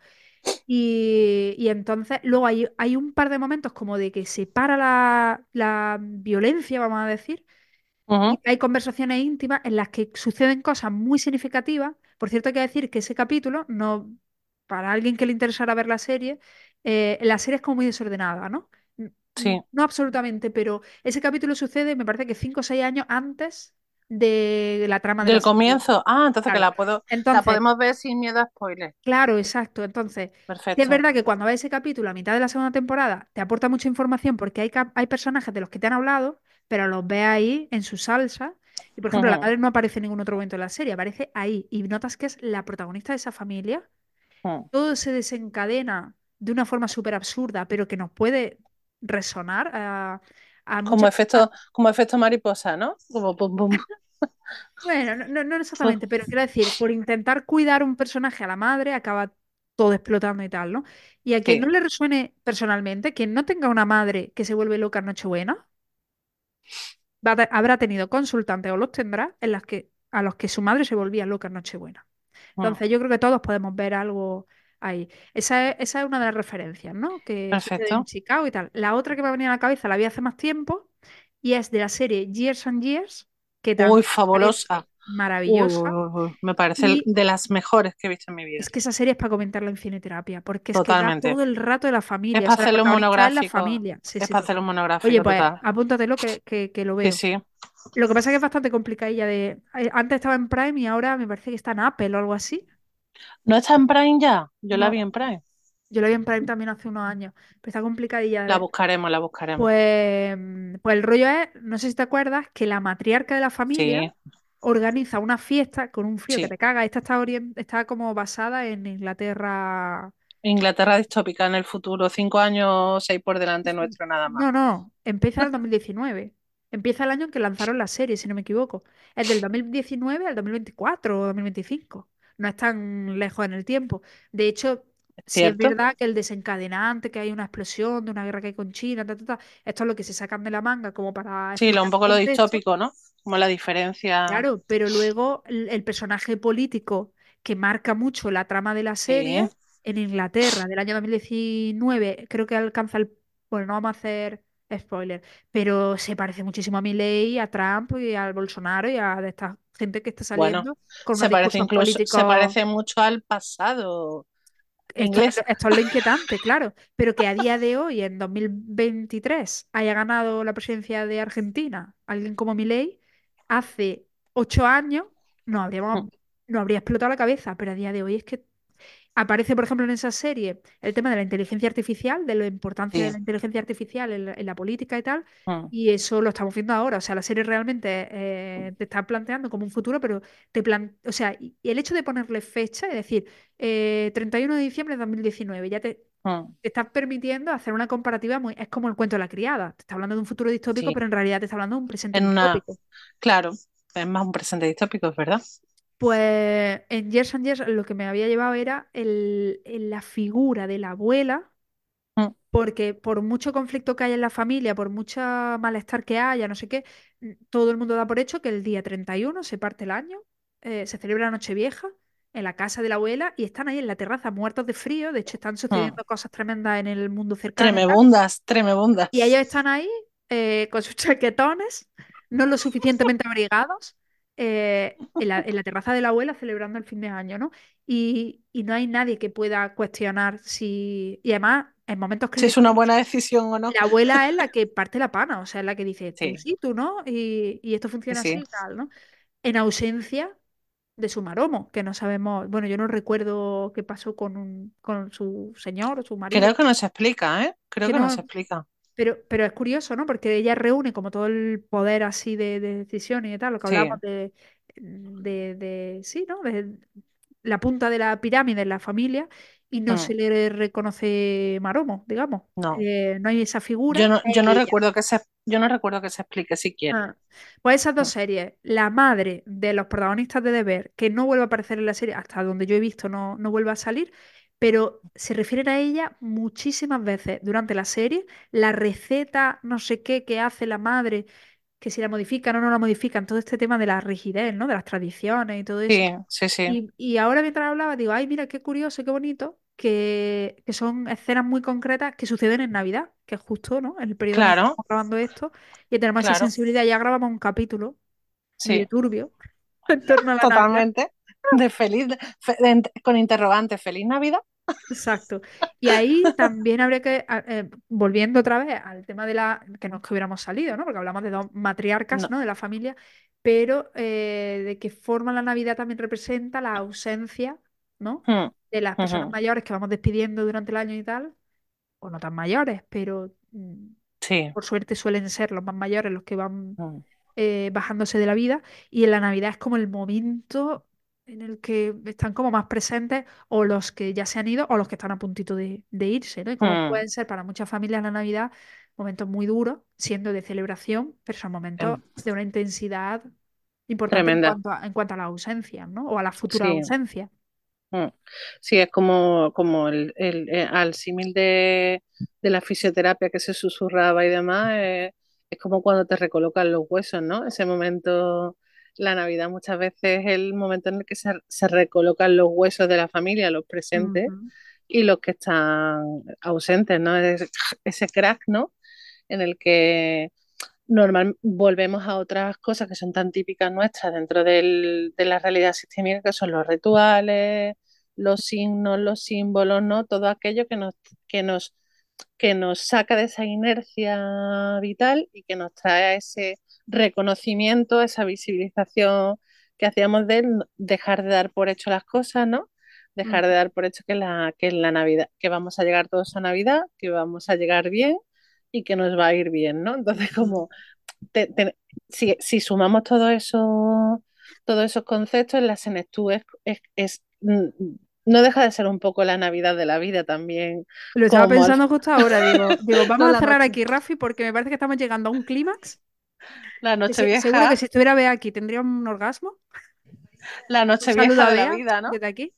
Y, y entonces luego hay, hay un par de momentos como de que se para la, la violencia, vamos a decir, ujú, y hay conversaciones íntimas en las que suceden cosas muy significativas. Por cierto, hay que decir que ese capítulo, no, para alguien que le interesara ver la serie, eh, la serie es como muy desordenada, ¿no? N- n- sí, No absolutamente, pero ese capítulo sucede, me parece que cinco o seis años antes de la trama de la del serie. comienzo. Ah, entonces que Claro. la puedo, la Entonces, podemos ver sin miedo a spoiler. claro, exacto. Entonces, sí es Perfecto. verdad que cuando ves ese capítulo a mitad de la segunda temporada, te aporta mucha información porque hay, cap- hay personajes de los que te han hablado, pero los ves ahí en su salsa. Y, por ejemplo, la Ujú, madre no aparece en ningún otro momento de la serie, aparece ahí. Y notas que es la protagonista de esa familia. ujú. Todo se desencadena de una forma súper absurda, pero que nos puede resonar a, a Como muchas personas. efecto, como efecto mariposa, ¿no? Como pum, pum. Bueno, no, no no exactamente, pero quiero decir, por intentar cuidar un personaje a la madre, acaba todo explotando y tal, ¿no? Y a quien Sí, no le resuene personalmente, quien no tenga una madre que se vuelve loca en Nochebuena, va a te- habrá tenido consultantes o los tendrá en las que, a los que su madre se volvía loca en Nochebuena. mm, Entonces, yo creo que todos podemos ver algo ahí. Esa es, esa es una de las referencias, ¿no? Que sucede en perfecto. Chicago y tal. La otra que me ha venido a la cabeza la vi hace más tiempo y es de la serie Years and Years, que Uy, también me fabulosa. parece Uy, maravillosa. uy, uy, uy. Me parece el- Y de las mejores que he visto en mi es vida. que esa serie es para comentarla en cineterapia, porque es que da Totalmente. todo el rato de la Es familia. O para sea, la hacerle un protagonista es la monográfico. familia. Sí, Es sí, para hacer total. un Oye, monográfico pues total. apúntatelo que, que, que lo Sí, veo. sí. Lo que pasa es que es bastante complicadilla de... eh, Antes estaba en Prime y ahora me parece que está en Apple o algo así. ¿No está en Prime ya? Yo la vi No, en Prime. yo lo vi en Prime también hace unos años, pero está complicadilla de La ver. buscaremos, la buscaremos. Pues, mm, pues el rollo es, no sé si te acuerdas, que la matriarca de la familia Sí, organiza una fiesta con un frío que Sí. te caga. Esta está, orien- está como basada en Inglaterra. Inglaterra distópica en el futuro, cinco años, seis por delante Sí. nuestro nada más. No, no, empieza el dos mil diecinueve. Empieza el año en que lanzaron la serie, si no me equivoco. Es del dos mil diecinueve al dos mil veinticuatro o dos mil veinticinco. No es tan lejos en el tiempo. De hecho, sí es ¿Cierto? verdad que el desencadenante, que hay una explosión de una guerra que hay con China, ta, ta, ta, esto es lo que se sacan de la manga como para Sí, lo, explicar un el poco lo contexto. distópico, ¿no? Como la diferencia. Claro, pero luego el, el personaje político que marca mucho la trama de la serie Sí. en Inglaterra del año dos mil diecinueve, creo que alcanza el... Bueno, no vamos a hacer spoiler, pero se parece muchísimo a Milei, a Trump y al Bolsonaro y a de esta gente que está Bueno, saliendo con unos se parece discursos incluso, se políticos. parece mucho al pasado Esto es, inglés. lo- esto es lo inquietante, claro, pero que a día de hoy, en dos mil veintitrés, haya ganado la presidencia de Argentina alguien como Milei, hace ocho años no habríamos, no habría explotado la cabeza, pero a día de hoy es que aparece, por ejemplo, en esa serie el tema de la inteligencia artificial, de la importancia de Sí. la inteligencia artificial en la, en la política y tal, Mm. y eso lo estamos viendo ahora. O sea, la serie realmente eh, te está planteando como un futuro, pero te plan... O sea, y y el hecho de ponerle fecha, es decir, eh, treinta y uno de diciembre de dos mil diecinueve, ya te, Mm. te estás permitiendo hacer una comparativa muy... Es como el cuento de la criada. Te está hablando de un futuro distópico, Sí. pero en realidad te está hablando de un presente En una, distópico. claro, es más un presente distópico, es verdad. Pues en Years and Years lo que me había llevado era el, el- la figura de la abuela, Mm. porque por mucho conflicto que haya en la familia, por mucho malestar que haya, no sé qué, mm, todo el mundo da por hecho que el día treinta y uno se parte el año, eh, se celebra la Nochevieja en la casa de la abuela y están ahí en la terraza muertos de frío. De hecho, están Mm. sucediendo cosas tremendas en el mundo cercano y tal. Tremebundas, Y ellos tremebundas. están ahí eh, con sus chaquetones, no lo suficientemente abrigados, eh, en la, en la terraza de la abuela celebrando el fin de año, ¿no? Y, y no hay nadie que pueda cuestionar si... Y además, en momentos Si es críticos, una buena decisión o no. la abuela es la que parte la pana, o sea, es la que dice, tú Sí, sí, tú no, y, y esto sí, funciona así sí. y tal, ¿no? En ausencia de su maromo, que no sabemos, bueno, yo no recuerdo qué pasó con, un- con su señor o su marido, Creo que no se explica, ¿eh? Creo que que no no, se explica. pero, pero es curioso, ¿no? Porque ella reúne como todo el poder así de, de decisión y de tal, lo que Sí. hablábamos de, de, de- sí, ¿no? De la punta de la pirámide en la familia y no Mm. se le reconoce maromo, digamos. No. Eh, no hay esa figura, Yo no, es yo no ella. recuerdo que se, yo no recuerdo que se explique siquiera. Ah. Pues esas dos Mm. series, la madre de los protagonistas de Deber, que no vuelve a aparecer en la serie, hasta donde yo he visto no, no vuelve a salir, pero se refieren a ella muchísimas veces durante la serie. La receta, no sé qué, que hace la madre, que si la modifican o no la modifican, todo este tema de la rigidez, ¿no? De las tradiciones y todo eso. Sí, sí, sí. Y, y ahora mientras hablaba, digo, ay, mira, qué curioso, qué bonito, que, que son escenas muy concretas que suceden en Navidad, que es justo, ¿no? En el periodo en el que Claro, estamos grabando esto, y tenemos esa claro. sensibilidad. Ya grabamos un capítulo medio Sí, turbio en torno a la Navidad. totalmente. De feliz, de- fe- de int- con interrogante, feliz Navidad. Exacto. Y ahí también habría que, a- eh, volviendo otra vez al tema de la, que no es que hubiéramos salido, ¿no? Porque hablamos de dos matriarcas, No. ¿no? De la familia, pero eh, de qué forma la Navidad también representa la ausencia, ¿no? Mm. De las personas Ujú. mayores que vamos despidiendo durante el año y tal, o no tan mayores, pero mm, Sí. por suerte suelen ser los más mayores los que van Mm. eh, bajándose de la vida, y en la Navidad es como el momento en el que están como más presentes o los que ya se han ido o los que están a puntito de, de irse, ¿no? Y como Mm. pueden ser para muchas familias la Navidad momentos muy duros, siendo de celebración, pero son momentos Em, de una intensidad importante en Tremenda. cuanto a, en cuanto a la ausencia, ¿no? O a la futura Sí. ausencia. Mm. Sí, es como, como el, el- eh, al símil de, de la fisioterapia que se susurraba y demás, eh, es como cuando te recolocan los huesos, ¿no? Ese momento, la Navidad muchas veces es el momento en el que se, se recolocan los huesos de la familia, los presentes Ujú, y los que están ausentes, ¿no? Ese, ese crack, ¿no? En el que normal volvemos a otras cosas que son tan típicas nuestras dentro del- de la realidad sistémica, que son los rituales, los signos, los símbolos, ¿no? Todo aquello que nos, que nos, que nos saca de esa inercia vital y que nos trae a ese reconocimiento, esa visibilización que hacíamos de dejar de dar por hecho las cosas, ¿no? Dejar de ujú, dar por hecho que la, que la Navidad, que vamos a llegar todos a Navidad, que vamos a llegar bien y que nos va a ir bien, ¿no? Entonces, ujú. como te- te- si, si sumamos todo eso todos esos conceptos en la senectud es, es, es, mm, no deja de ser un poco la Navidad de la vida también, Lo estaba como al, pensando justo ahora, digo, digo, no vamos a la cerrar noche, aquí, Rafi, porque me parece que estamos llegando a un clímax. la que noche se- seguro que vieja, si estuviera Bea aquí tendría un orgasmo. la Un noche saludo vieja a de la Bea vida, ¿no? desde aquí.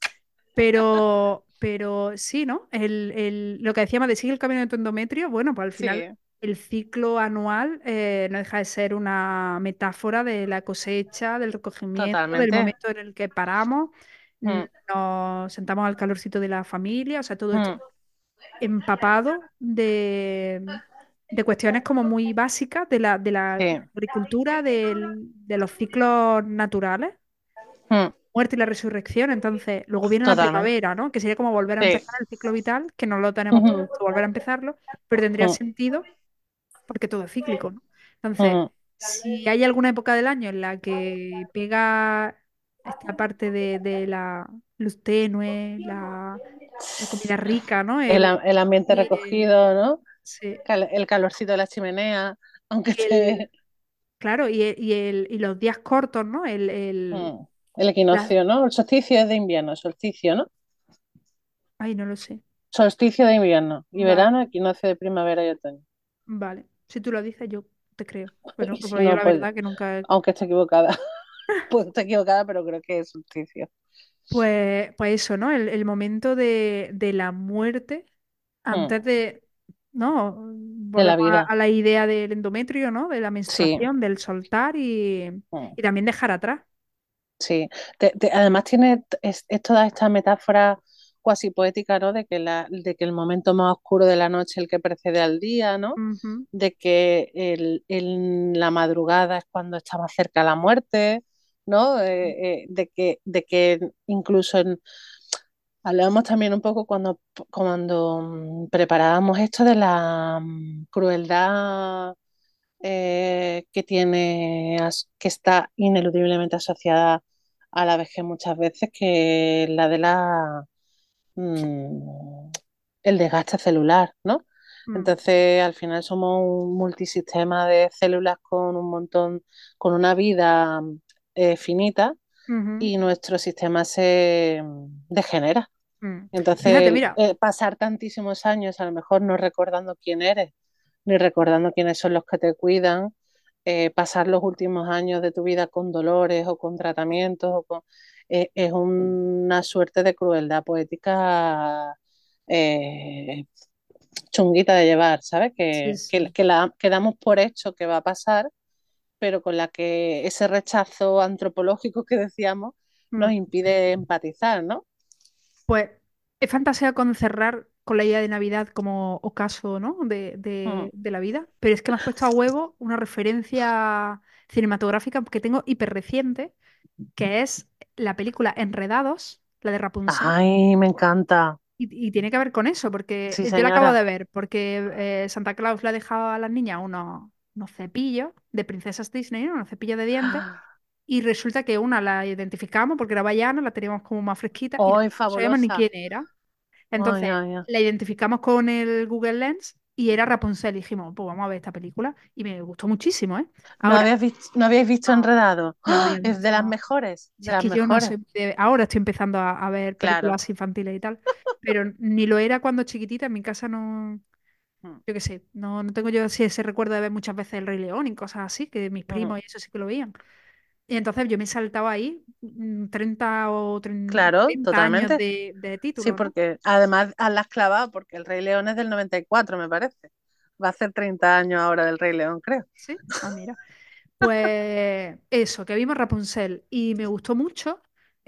Pero, pero sí, ¿no? El, el- lo que decíamos de sigue el camino de tu endometrio, bueno, pues al final Sí, el ciclo anual eh, no deja de ser una metáfora de la cosecha, del recogimiento, del totalmente. momento en el que paramos, mm, Mm, nos sentamos al calorcito de la familia, o sea, todo esto mm, empapado de, de cuestiones como muy básicas de la, de la sí, agricultura, del- de los ciclos naturales, mm, muerte y la resurrección. Entonces, luego viene la totalmente. primavera, ¿no? Que sería como volver a Sí. empezar el ciclo vital, que no lo tenemos todo Ujú, esto, volver a empezarlo, pero tendría mm, sentido porque todo es cíclico, ¿no? Entonces, mm. si hay alguna época del año en la que pega esta parte de, de la luz tenue, la, la comida rica, ¿no? El, El, a- el ambiente el- recogido, ¿no? sí, Cal- el calorcito de la chimenea, aunque y el, esté claro, y, el, y, el- y los días cortos, ¿no? El, el, mm, el la- equinoccio, ¿no? El solsticio es de invierno, solsticio, ¿no? ay, no lo sé. Solsticio de invierno y Vale, verano, equinoccio de primavera y otoño. vale. Si tú lo dices, yo te creo. Pero, Y si pero yo no, la pues, verdad que nunca he... aunque esté equivocada, puedo estar equivocada, pero creo que es solsticio. Pues, pues eso, ¿no? El, el momento de, de la muerte Mm, antes de... ¿No? de la Volvemos a, vida, a la idea del endometrio, ¿no? De la sí. menstruación, del soltar y, Mm. y también dejar atrás. Sí, Te- te- además tiene es, es toda esta metáfora cuasi poética, ¿no? De que la, de que el momento más oscuro de la noche es el que precede al día, ¿no? Ujú, De que el, el- la madrugada es cuando está más cerca la muerte, ¿no? Eh, eh, de que, de que incluso en, hablamos también un poco cuando, cuando mm, preparábamos esto de la mm, crueldad eh, que tiene, as- que está ineludiblemente asociada a la vejez muchas veces, que es la de la mm, el desgaste celular, ¿no? mm, Entonces, al final somos un multisistema de células con un montón, con una vida eh, finita ujú, y nuestro sistema se mm, degenera. mm. Fíjate, Entonces, mira. eh, pasar tantísimos años a lo mejor no recordando quién eres, ni recordando quiénes son los que te cuidan, eh, pasar los últimos años de tu vida con dolores o con tratamientos, o con, eh, es una suerte de crueldad poética eh, chunguita de llevar, ¿sabes? Sí, Que, que, sí. que, la, que damos por hecho que va a pasar, pero con la que ese rechazo antropológico que decíamos nos Mm. impide empatizar, ¿no? Pues he fantaseado con cerrar con la idea de Navidad como ocaso, ¿no? De, Mm. de- de la vida, pero es que me has puesto a huevo una referencia cinematográfica que tengo hiper reciente, que es la película Enredados, la de Rapunzel. Ay, me encanta. Y, y tiene que ver con eso, porque Sí, yo la acabo señora. de ver, porque eh, Santa Claus le ha dejado a las niñas unos, unos cepillos de princesas Disney, ¿no? Unos cepillos de dientes. Y resulta que una la identificamos porque era vallana, la teníamos como más fresquita, y la Ay, otra no sabíamos ni fabulosa. quién era. Ay, Entonces ay, ay. la identificamos con el Google Lens y era Rapunzel. Y dijimos, pues vamos a ver esta película. Y me gustó muchísimo, ¿eh? ¿No Ahora, habías visto, no habíais visto no, Enredado? no ¡Ah! había Es de visto, las no. mejores, Si de es las que yo no mejores. soy de- ahora estoy empezando a, a ver Claro. películas infantiles y tal, pero ni lo era cuando chiquitita. En mi casa no, Mm, yo qué sé, no, no tengo yo así ese recuerdo de ver muchas veces El Rey León y cosas así, que mis mm. primos y eso sí que lo veían. Y entonces yo me saltaba ahí mm, treinta o Claro, treinta años totalmente. de, de Sí, título, ¿no? porque además a las clavado, porque el Rey León es del noventa y cuatro, me parece. Va a hacer treinta años ahora del Rey León, creo. Sí, ah, mira. Pues eso, que vimos Rapunzel y me gustó mucho,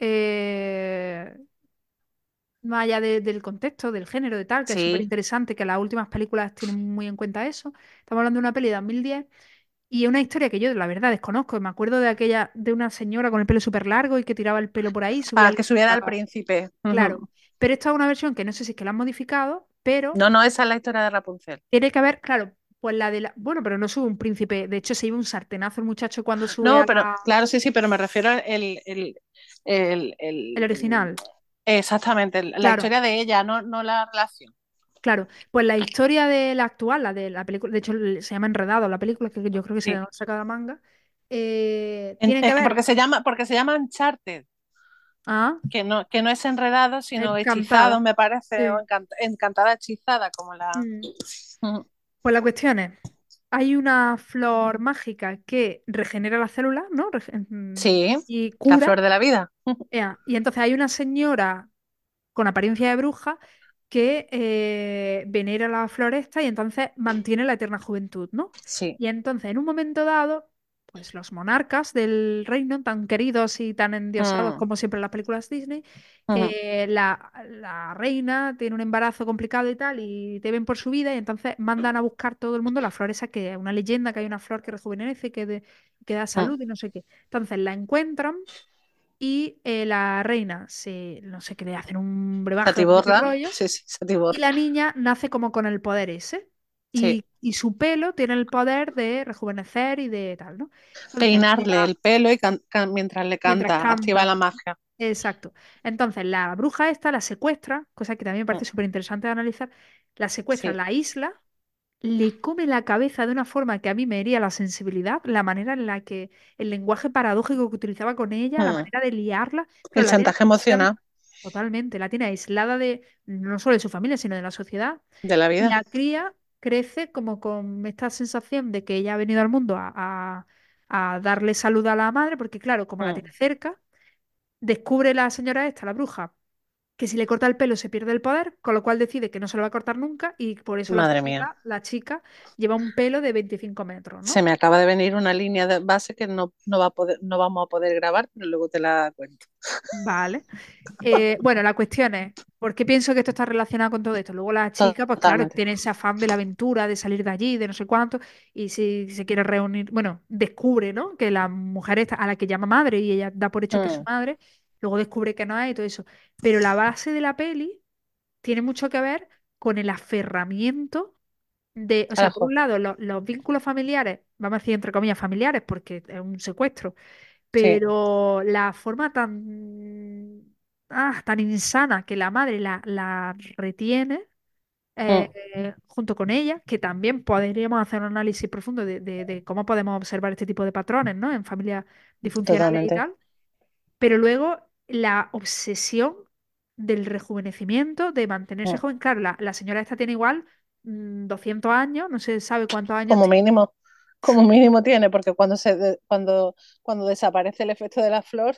eh, más allá de- del contexto, del género, de tal, que es súper Sí. interesante, que las últimas películas tienen muy en cuenta eso. Estamos hablando de una peli de dos mil diez y es una historia que yo, la verdad, desconozco. Me acuerdo de aquella, de una señora con el pelo súper largo y que tiraba el pelo por ahí, subía Ah, al... que subiera al a- príncipe. Claro, Ujú. pero esta es una versión que no sé si es que la han modificado, pero No, no, esa es la historia de Rapunzel. tiene que haber, claro, pues la de la... Bueno, pero no sube un príncipe, de hecho se iba un sartenazo el muchacho cuando sube No, a pero la... claro, sí, sí, pero me refiero al el, el, el, El el- original. exactamente, la Claro, historia de ella, no, no la relación. claro. Pues la historia de la actual, la de la película, de hecho se llama Enredado la película, que yo creo que se Sí. la han sacado de la manga. Eh, En- tiene que es que ver. porque se llama, porque se llama Uncharted, Ah, que no, que no es enredado, sino hechizado, encantada. me parece, o Sí. encant- encantada hechizada, como la. Mm. Mm, Pues la cuestión es, hay una flor mágica que regenera las células, ¿no? Rege- mm, Sí, y la cura. flor de la vida. Ea, y entonces hay una señora con apariencia de bruja que eh, venera la floresta y entonces mantiene la eterna juventud, ¿no? Sí. Y entonces, en un momento dado, pues los monarcas del reino, tan queridos y tan endiosados Mm, como siempre en las películas Disney, mm, eh, la, la reina tiene un embarazo complicado y tal, y temen por su vida, y entonces mandan a buscar todo el mundo la flor esa, que es una leyenda, que hay una flor que rejuvenece, que, de- que da mm. salud y no sé qué. Entonces la encuentran y eh, la reina se, no sé qué, le hacen un Se brebaje o no sé qué atiborra. rollo, Sí, sí, se y atiborra. la niña nace como con el poder ese. Sí. Y, y su pelo tiene el poder de rejuvenecer y de tal, ¿no? Entonces, la Peinarle señora, el pelo y can- can- mientras le mientras canta, activa la canta, magia. exacto. Entonces, la bruja esta la secuestra, cosa que también me Mm, parece súper interesante de analizar, la secuestra a sí. la isla, le come la cabeza de una forma que a mí me hería la sensibilidad, la manera en la que el lenguaje paradójico que utilizaba con ella, la Mm. manera de liarla, El claro, la tiene chantaje aislada emocional totalmente, la tiene aislada de no solo de su familia, sino de la sociedad, de la y vida. la cría crece como con esta sensación de que ella ha venido al mundo a, a- a darle salud a la madre, porque claro, como la tiene Mm. cerca, descubre la señora esta, la bruja, que si le corta el pelo se pierde el poder, con lo cual decide que no se lo va a cortar nunca y por eso la Madre mía. chica, la chica lleva un pelo de veinticinco metros, Se ¿no? me acaba de venir una línea de base que no, no va a poder, no vamos a poder grabar, pero luego te la cuento. Vale. Eh, bueno, la cuestión es, ¿por qué pienso que esto está relacionado con todo esto? Luego la chica, pues claro, Totalmente. tiene ese afán de la aventura, de salir de allí, de no sé cuánto, y si se quiere reunir, bueno, descubre, ¿no? Que la mujer esta, a la que llama madre y ella da por hecho que es su Mm. madre, luego descubre que no es y todo eso. Pero la base de la peli tiene mucho que ver con el aferramiento de, o sea, por un Carajo. lado, lo- los vínculos familiares, vamos a decir entre comillas familiares, porque es un secuestro, Sí. pero la forma tan, ah, tan insana que la madre la, la retiene Mm. eh, junto con ella, que también podríamos hacer un análisis profundo de, de- de cómo podemos observar este tipo de patrones, ¿no? En familias disfuncionales y Totalmente. tal, pero luego la obsesión del rejuvenecimiento, de mantenerse Mm. joven. Claro, la, la señora esta tiene igual mm, doscientos años, no se sabe cuántos años Como tiene. mínimo, como mínimo tiene, porque cuando se de- cuando, cuando desaparece el efecto de la flor,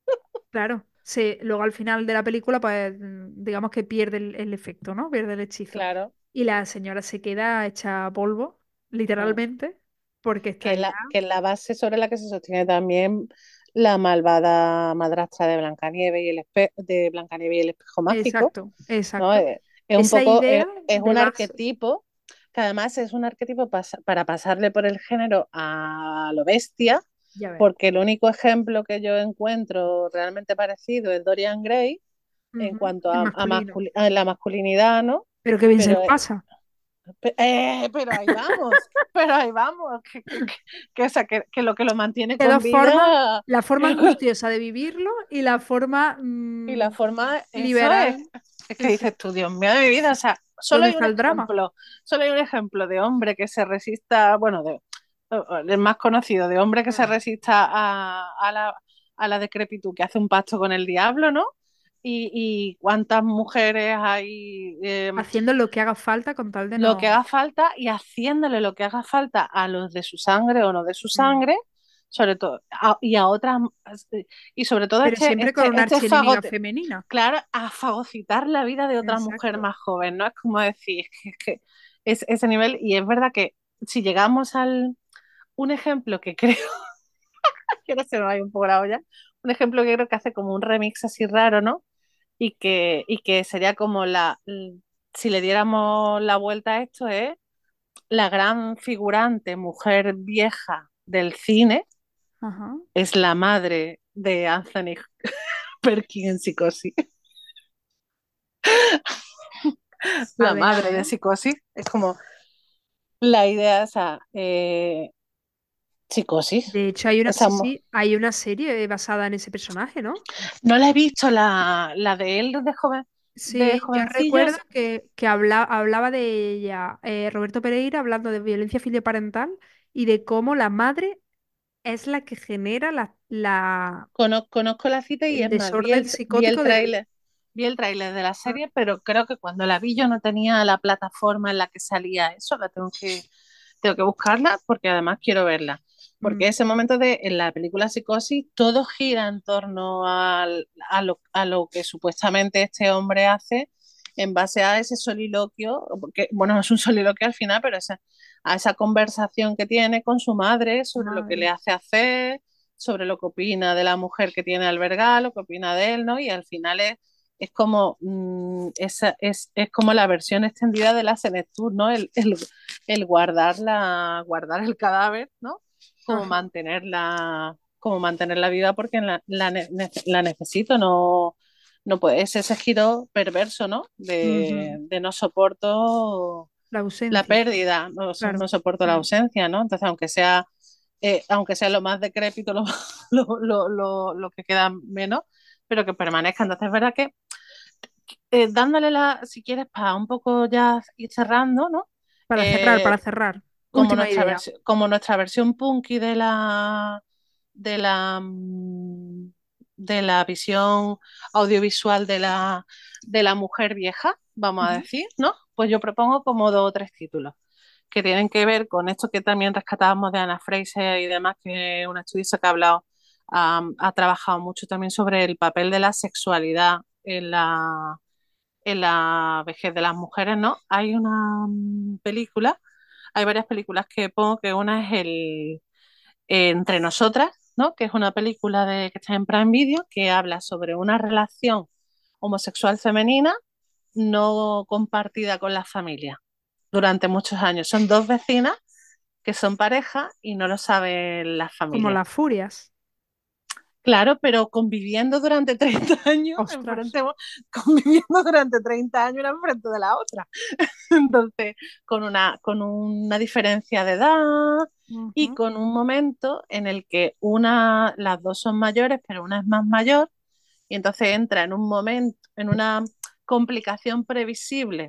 Claro, sí, luego al final de la película, pues mm, digamos que pierde el, el efecto, ¿no? Pierde el hechizo. claro. Y la señora se queda hecha polvo, Mm. literalmente, porque Que está es ya. la, que es la base sobre la que se sostiene también la malvada madrastra de Blancanieves y el espe- de Blancanieves y el espejo mágico, Exacto, ¿no? exacto. Eh, Es, un Esa poco, idea es, es de un base. arquetipo, que además es un arquetipo pas- para pasarle por el género a lo bestia, Ya ves. porque el único ejemplo que yo encuentro realmente parecido es Dorian Gray en Ujú, cuanto es a, a masculino. masculi- a la masculinidad, ¿no? Pero qué bien se Pero, lo pasa. pe- eh, pero ahí vamos, pero ahí vamos, que, que, que, que, o sea, que, que lo que lo mantiene De con dos formas, vida, la forma que lo- angustiosa de vivirlo y la forma y la mm, forma, eso es, liberal. es que Sí, sí. dices tú, Dios mío de mi vida, o sea, solo ¿Dónde hay un está el drama? ejemplo, solo hay un ejemplo de hombre que se resista, bueno, de, el más conocido, de hombre que se Mm. resista a, a la, a la decrepitud, que hace un pacto con el diablo, ¿no? Y, y cuántas mujeres hay, eh, Haciendo lo que haga falta con tal de lo que no. haga falta y haciéndole lo que haga falta a los de su sangre o no de su Mm. sangre, sobre todo, a- y a otras, y sobre todo Pero este, siempre con este, una este archienemiga fagote, femenina. claro, a fagocitar la vida de otra mujer Exacto. más joven, ¿no? Es como decir, es que, es que es ese nivel, y es verdad que si llegamos al, un ejemplo que creo, que ahora se me va un poco la olla, un ejemplo que creo que hace como un remix así raro, ¿no? Y que, y que sería como la, si le diéramos la vuelta a esto, es la gran figurante mujer vieja del cine, Ajá. es la madre de Anthony Perkins en Psicosis. A La ver, a madre de ver. Psicosis. Es como la idea esa, eh, Psicosis. De hecho, hay una, Esa, sí, mo- sí, hay una serie basada en ese personaje, ¿no? no la he visto, la, la de él de joven, de Sí, yo recuerdo jovencillos. que, que habla- hablaba de ella, eh, Roberto Pereira, hablando de violencia filioparental y de cómo la madre es la que genera la, la- Conozco, conozco la cita y el es más, vi desorden el, vi el psicótico del... tráiler, vi el tráiler de la serie, pero creo que cuando la vi yo no tenía la plataforma en la que salía eso, la tengo que, tengo que buscarla porque además quiero verla. Porque Mm, ese momento de en la película Psicosis, todo gira en torno al- a, lo, a lo que supuestamente este hombre hace en base a ese soliloquio, porque, bueno, es un soliloquio al final, pero esa, a esa conversación que tiene con su madre sobre lo que madre. le hace hacer, sobre lo que opina de la mujer que tiene albergada, lo que opina de él, ¿no? Y al final es, es como mm, esa, es, es como la versión extendida de la Senectud, ¿no? El, el, el guardar la, guardar el cadáver, ¿no? Como Ajá. mantenerla, como mantenerla viva porque la, la, ne- la necesito, no, no puede ser ese giro perverso, ¿no? De, Ujú. de no soporto La la ausencia, pérdida, no, so- claro. no soporto la Mm. ausencia, ¿no? Entonces, aunque sea, eh, aunque sea lo más decrépito, lo, lo, lo, lo, lo que queda menos, pero que permanezca. Entonces, es verdad que eh, dándole la, si quieres, para un poco ya ir cerrando, ¿no? Para cerrar, para Eh, cerrar. como Última nuestra idea. versión, como nuestra versión punky de la de la mm, de la visión audiovisual de la de la mujer vieja, vamos a Ujú. decir, ¿no? Pues yo propongo como dos o tres títulos que tienen que ver con esto que también rescatábamos de Anna Fraser y demás, que una estudiosa que ha hablado, um, ha trabajado mucho también sobre el papel de la sexualidad en la en la vejez de las mujeres, ¿no? Hay una mm, película, hay varias películas que pongo, que una es el eh, Entre Nosotras, ¿no? Que es una película de, que está en Prime Video, que habla sobre una relación homosexual femenina no compartida con la familia durante muchos años. Son dos vecinas que son pareja y no lo saben las Como familias. las furias. Claro, pero conviviendo durante treinta años, Ostras. enfrente, conviviendo durante treinta años una enfrente de la otra. Entonces, con una, con una diferencia de edad y Ujú. con un momento en el que una, las dos son mayores, pero una es más mayor, y entonces entra en un momento, en una complicación previsible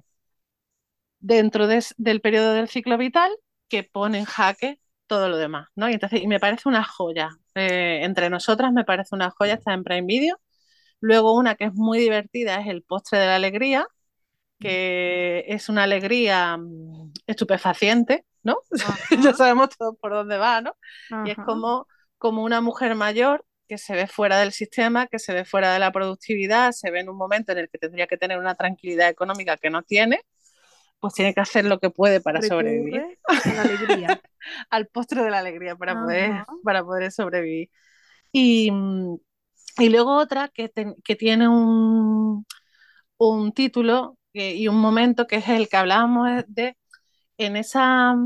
dentro de- del periodo del ciclo vital que pone en jaque todo lo demás, ¿no? Y entonces, y me parece una joya. Eh, entre nosotras me parece una joya, está en Prime Video. Luego una que es muy divertida es El postre de la alegría, que es una alegría mm, estupefaciente, ¿no? Ya Ajá. sabemos todos por dónde va, ¿no? Y es Ajá. como, como una mujer mayor que se ve fuera del sistema, que se ve fuera de la productividad, se ve en un momento en el que tendría que tener una tranquilidad económica que no tiene, pues tiene que hacer lo que puede para sobrevivir Recurre a la alegría. al postre de la alegría para poder, Ajá. para poder sobrevivir. Y, mm, y luego otra que, te- que tiene un, un título que- y un momento que es el que hablábamos de en esa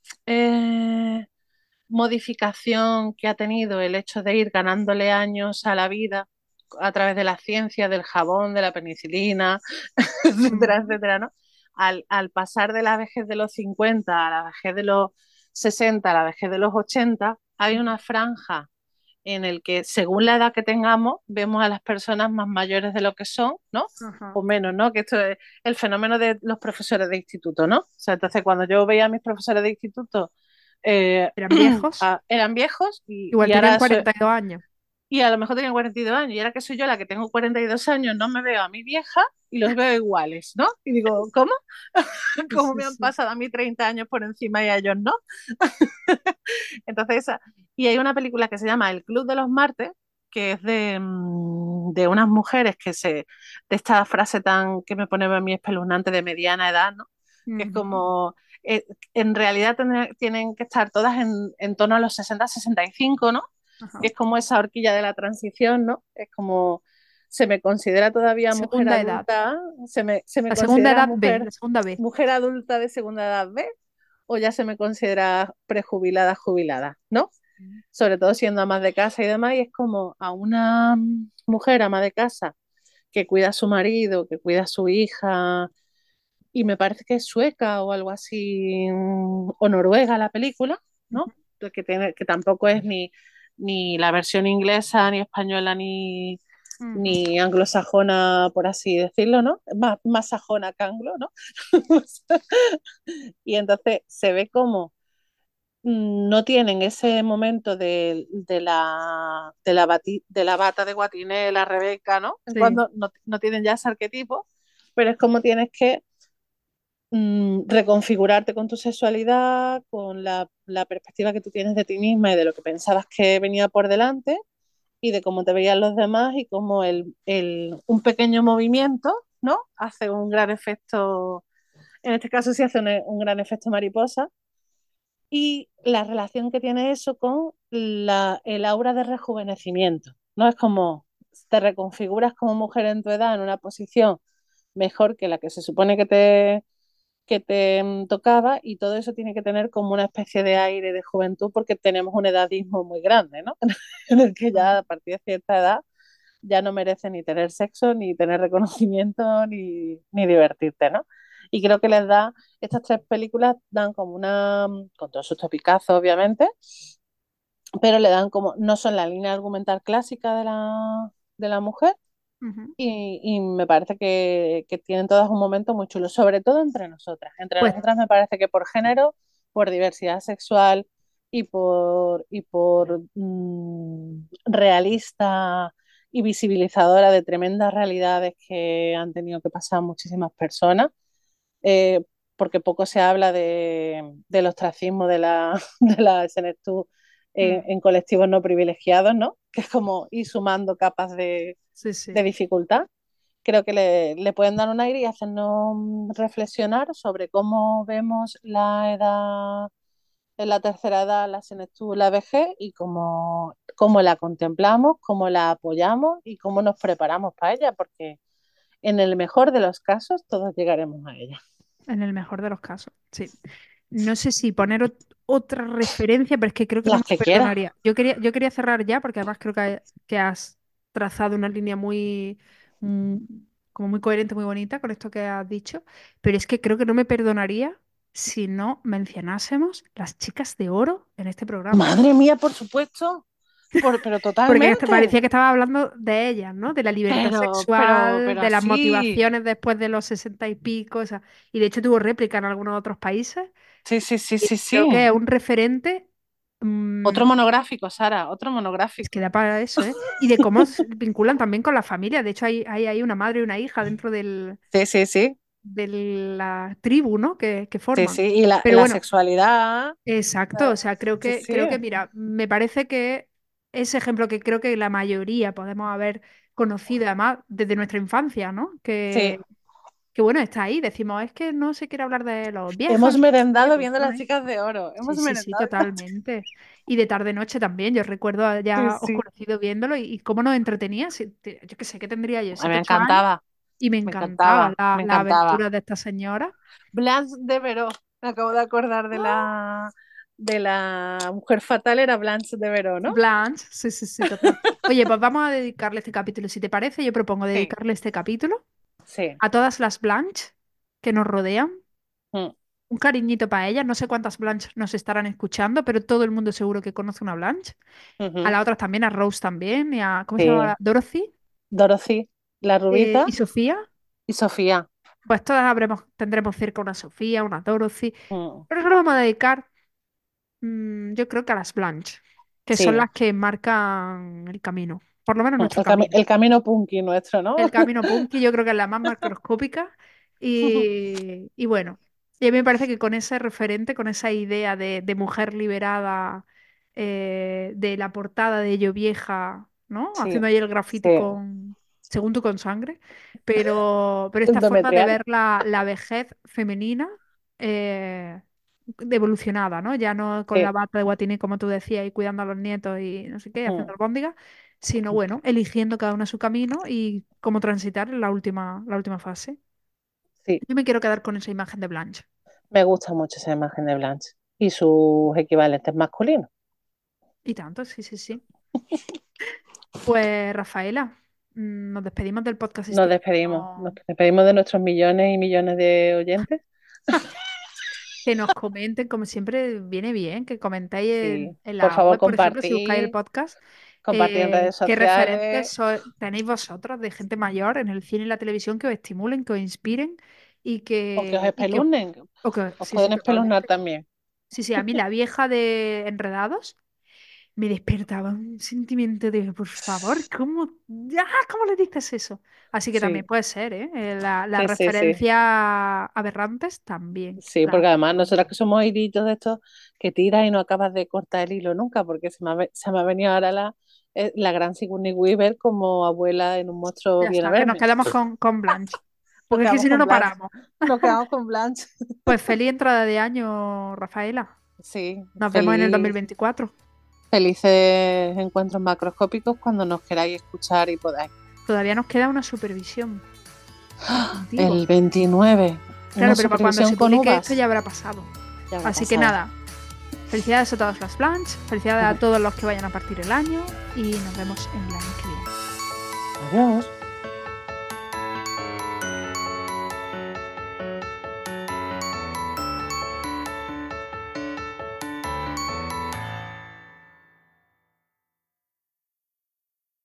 eh, modificación que ha tenido el hecho de ir ganándole años a la vida a través de la ciencia, del jabón, de la penicilina, etcétera, Ujú. etcétera, ¿no? Al, al pasar de la vejez de los cincuenta a la vejez de los sesenta a la vejez de los ochenta hay una franja en el que según la edad que tengamos, vemos a las personas más mayores de lo que son, ¿no? Ajá. O menos, ¿no? Que esto es el fenómeno de los profesores de instituto, ¿no? O sea, entonces cuando yo veía a mis profesores de instituto, eh, Eran viejos. a- eran viejos y, Igual y tenían ahora soy, cuarenta y dos años. y a lo mejor tenían cuarenta y dos años, y ahora que soy yo la que tengo cuarenta y dos años, no me veo a mi vieja y los veo iguales, ¿no? Y digo, ¿cómo? Sí, ¿Cómo sí, me han sí. pasado a mí treinta años por encima y a ellos no? Entonces, esa- y hay una película que se llama El Club de los Martes, que es de, mm, de unas mujeres que se, de esta frase tan que me pone a mí espeluznante de mediana edad, ¿no? Que es Ujú. como, eh, en realidad tienen, tienen que estar todas en, en torno a los sesenta sesenta y cinco, ¿no? Ajá. Que es como esa horquilla de la transición, ¿no? Es como, se me considera todavía mujer Segunda edad. adulta, se me, se me La segunda considera edad B, mujer, la segunda B. mujer adulta de segunda edad B, o ya se me considera prejubilada, jubilada, ¿no? Sobre todo siendo amas de casa y demás, y es como a una mujer ama de casa que cuida a su marido, que cuida a su hija, y me parece que es sueca o algo así, mm, o noruega la película, ¿no? Que, tiene, que tampoco es ni, ni la versión inglesa, ni española, ni, Ujú. ni anglosajona, por así decirlo, ¿no? Más, más sajona que anglo, ¿no? Y entonces se ve como mm, no tienen ese momento de, de la, de, la bati- de la bata de Guatiné, la Rebeca, ¿no? En Sí. cuando no, no tienen ya ese arquetipo, pero es como tienes que mm, reconfigurarte con tu sexualidad, con la, la perspectiva que tú tienes de ti misma y de lo que pensabas que venía por delante y de cómo te veían los demás y cómo el, el, un pequeño movimiento, ¿no? Hace un gran efecto, en este caso sí hace un, un gran efecto mariposa, y la relación que tiene eso con la, el aura de rejuvenecimiento, ¿no? Es como te reconfiguras como mujer en tu edad en una posición mejor que la que se supone que te, que te mm, tocaba, y todo eso tiene que tener como una especie de aire de juventud porque tenemos un edadismo muy grande, ¿no? En el que ya a partir de cierta edad ya no merece ni tener sexo, ni tener reconocimiento, ni, ni divertirte, ¿no? Y creo que les da, estas tres películas dan como una, con todos sus topicazos obviamente, pero le dan como, no son la línea argumental clásica de la, de la mujer, Ujú. y, y me parece que, que tienen todas un momento muy chulo, sobre todo entre nosotras. Entre Pues nosotras me parece que por género, por diversidad sexual y por, y por mm, realista y visibilizadora de tremendas realidades que han tenido que pasar muchísimas personas, eh, porque poco se habla de, del ostracismo de la, de la S N S T U en, mm, en colectivos no privilegiados, ¿no? Que es como ir sumando capas de, sí, sí. de dificultad. Creo que le, le pueden dar un aire y hacernos reflexionar sobre cómo vemos la edad, en la tercera edad, la senectud, la vejez, y cómo, cómo la contemplamos, cómo la apoyamos y cómo nos preparamos para ella, porque en el mejor de los casos todos llegaremos a ella. En el mejor de los casos, sí. No sé si poner ot- otra referencia, pero es que creo que no Las me lo que quieras. perdonaría. Yo quería, yo quería cerrar ya, porque además creo que, que has trazado una línea muy, mm, como muy coherente, muy bonita con esto que has dicho, pero es que creo que no me perdonaría si no mencionásemos las chicas de oro en este programa. Madre mía, por supuesto, por, pero Porque este- totalmente. parecía que estaba hablando de ellas, ¿no? De la libertad Pero, pero, sexual, pero de las así. motivaciones después de los sesenta y pico, o sea, y de hecho tuvo réplica en algunos otros países. Sí, sí, sí, Y sí, creo que sí. es un referente, mm, Otro monográfico, Sara, otro es que monográfico. da para eso, ¿eh? Y de cómo se vinculan también con la familia. De hecho, hay, hay, hay una madre y una hija dentro del, Sí, sí, sí. de la tribu, ¿no? Que, que Sí, forman. sí. Y la, Pero la bueno, sexualidad. exacto. O eh, sea, creo Sí, que, sí. creo que, mira, me parece que ese ejemplo que creo que la mayoría podemos haber conocido, además, desde nuestra infancia, ¿no? Sí. Que, que bueno, está ahí. Decimos, es que no se quiere hablar de los viejos. Hemos Oye, merendado pues viendo están las ahí. chicas de oro. Sí, Hemos sí, sí, merendado. totalmente. Y de tarde noche también. Yo recuerdo Sí, ya sí. oscurecido viéndolo y, y cómo nos entretenía. Si te- yo qué sé, ¿qué tendría yo? A mí Siete, me ocho años. encantaba. Y me Me encantaba encantaba. la, Me la encantaba. aventura de esta señora. Blanche de Veró. Me acabo de acordar de ¡Ah! la, de la mujer fatal, era Blanche de Veró, ¿no? Blanche, sí, sí, sí, total. Oye, pues vamos a dedicarle este capítulo. Si te parece, yo propongo Sí, dedicarle este capítulo sí. a todas las Blanche que nos rodean. Mm, Un cariñito para ellas. No sé cuántas Blanche nos estarán escuchando, pero todo el mundo seguro que conoce una Blanche. A ujú. las otras también, a Rose también, y a, ¿cómo se Sí. llama? Dorothy. Dorothy, la Eh, rubita y Sofía, y Sofía. pues todas habremos, tendremos cerca una Sofía, una Dorothy, Mm, pero nos vamos a dedicar, mm, yo creo que a las Blanche, que son sí. las que marcan el camino, por lo menos Mm, nuestro El, cami- camino. el camino punky nuestro, ¿no? El camino punky yo creo que es la más macroscópica y, y bueno, y a mí me parece que con ese referente, con esa idea de, de mujer liberada, eh, de la portada de Yo Vieja, ¿no? Sí, Haciendo ahí el graffiti sí. con, según tú, con sangre, pero, pero esta forma de Endometrial. ver la, la vejez femenina eh, evolucionada, ¿no? Ya no con la Sí. bata de guatiní, como tú decías, y cuidando a los nietos y no sé qué, haciendo Mm, albóndigas, sino bueno, eligiendo cada una su camino y cómo transitar en la última, la última fase. sí. Yo me quiero quedar con esa imagen de Blanche. Me gusta mucho esa imagen de Blanche y sus equivalentes masculinos. Y tanto, sí, sí, sí. Pues Rafaela, mm, nos despedimos del podcast Nos este. despedimos. Nos No- despedimos de nuestros millones y millones de oyentes. Que nos comenten, como siempre, viene bien, que comentéis Sí. en, en Por la favor, web, por ejemplo, si buscáis el compartid, podcast, compartid en eh, redes qué referentes sociales so- tenéis vosotros de gente mayor en el cine y la televisión que os estimulen, que os inspiren y o que os que, y que espelucnen. o que- Os sí, pueden sí, espeluznar totalmente. también. Sí, sí, a mí la vieja de Enredados me despertaba un sentimiento de, por favor, ¿cómo, ya, ¿cómo le dices eso? Así que también Sí, puede ser, ¿eh? Eh, La, la sí, sí, sí. referencia aberrantes también, Sí, porque claro. además nosotros que somos hilitos de estos que tiras y no acabas de cortar el hilo nunca, porque se me ha, ve- se me ha venido ahora la, eh, la gran Sigourney Weaver como abuela en Un monstruo Ya viene a está, que nos verme. quedamos con, con Blanche. Nos Porque es que quedamos si no, con no Blanche. paramos. Nos quedamos con Blanche. Pues feliz entrada de año, Rafaela. Sí, Nos vemos en el feliz, dos mil veinticuatro. felices encuentros macroscópicos cuando nos queráis escuchar y podáis. Todavía nos queda una supervisión por contigo. El veintinueve, Claro, una pero para cuando supervisión se con publique esto uvas. ya habrá pasado. Ya habrá Así que pasado. nada, felicidades a todas las Blanche, felicidades a todos los que vayan a partir el año y nos vemos en el año que viene. Adiós.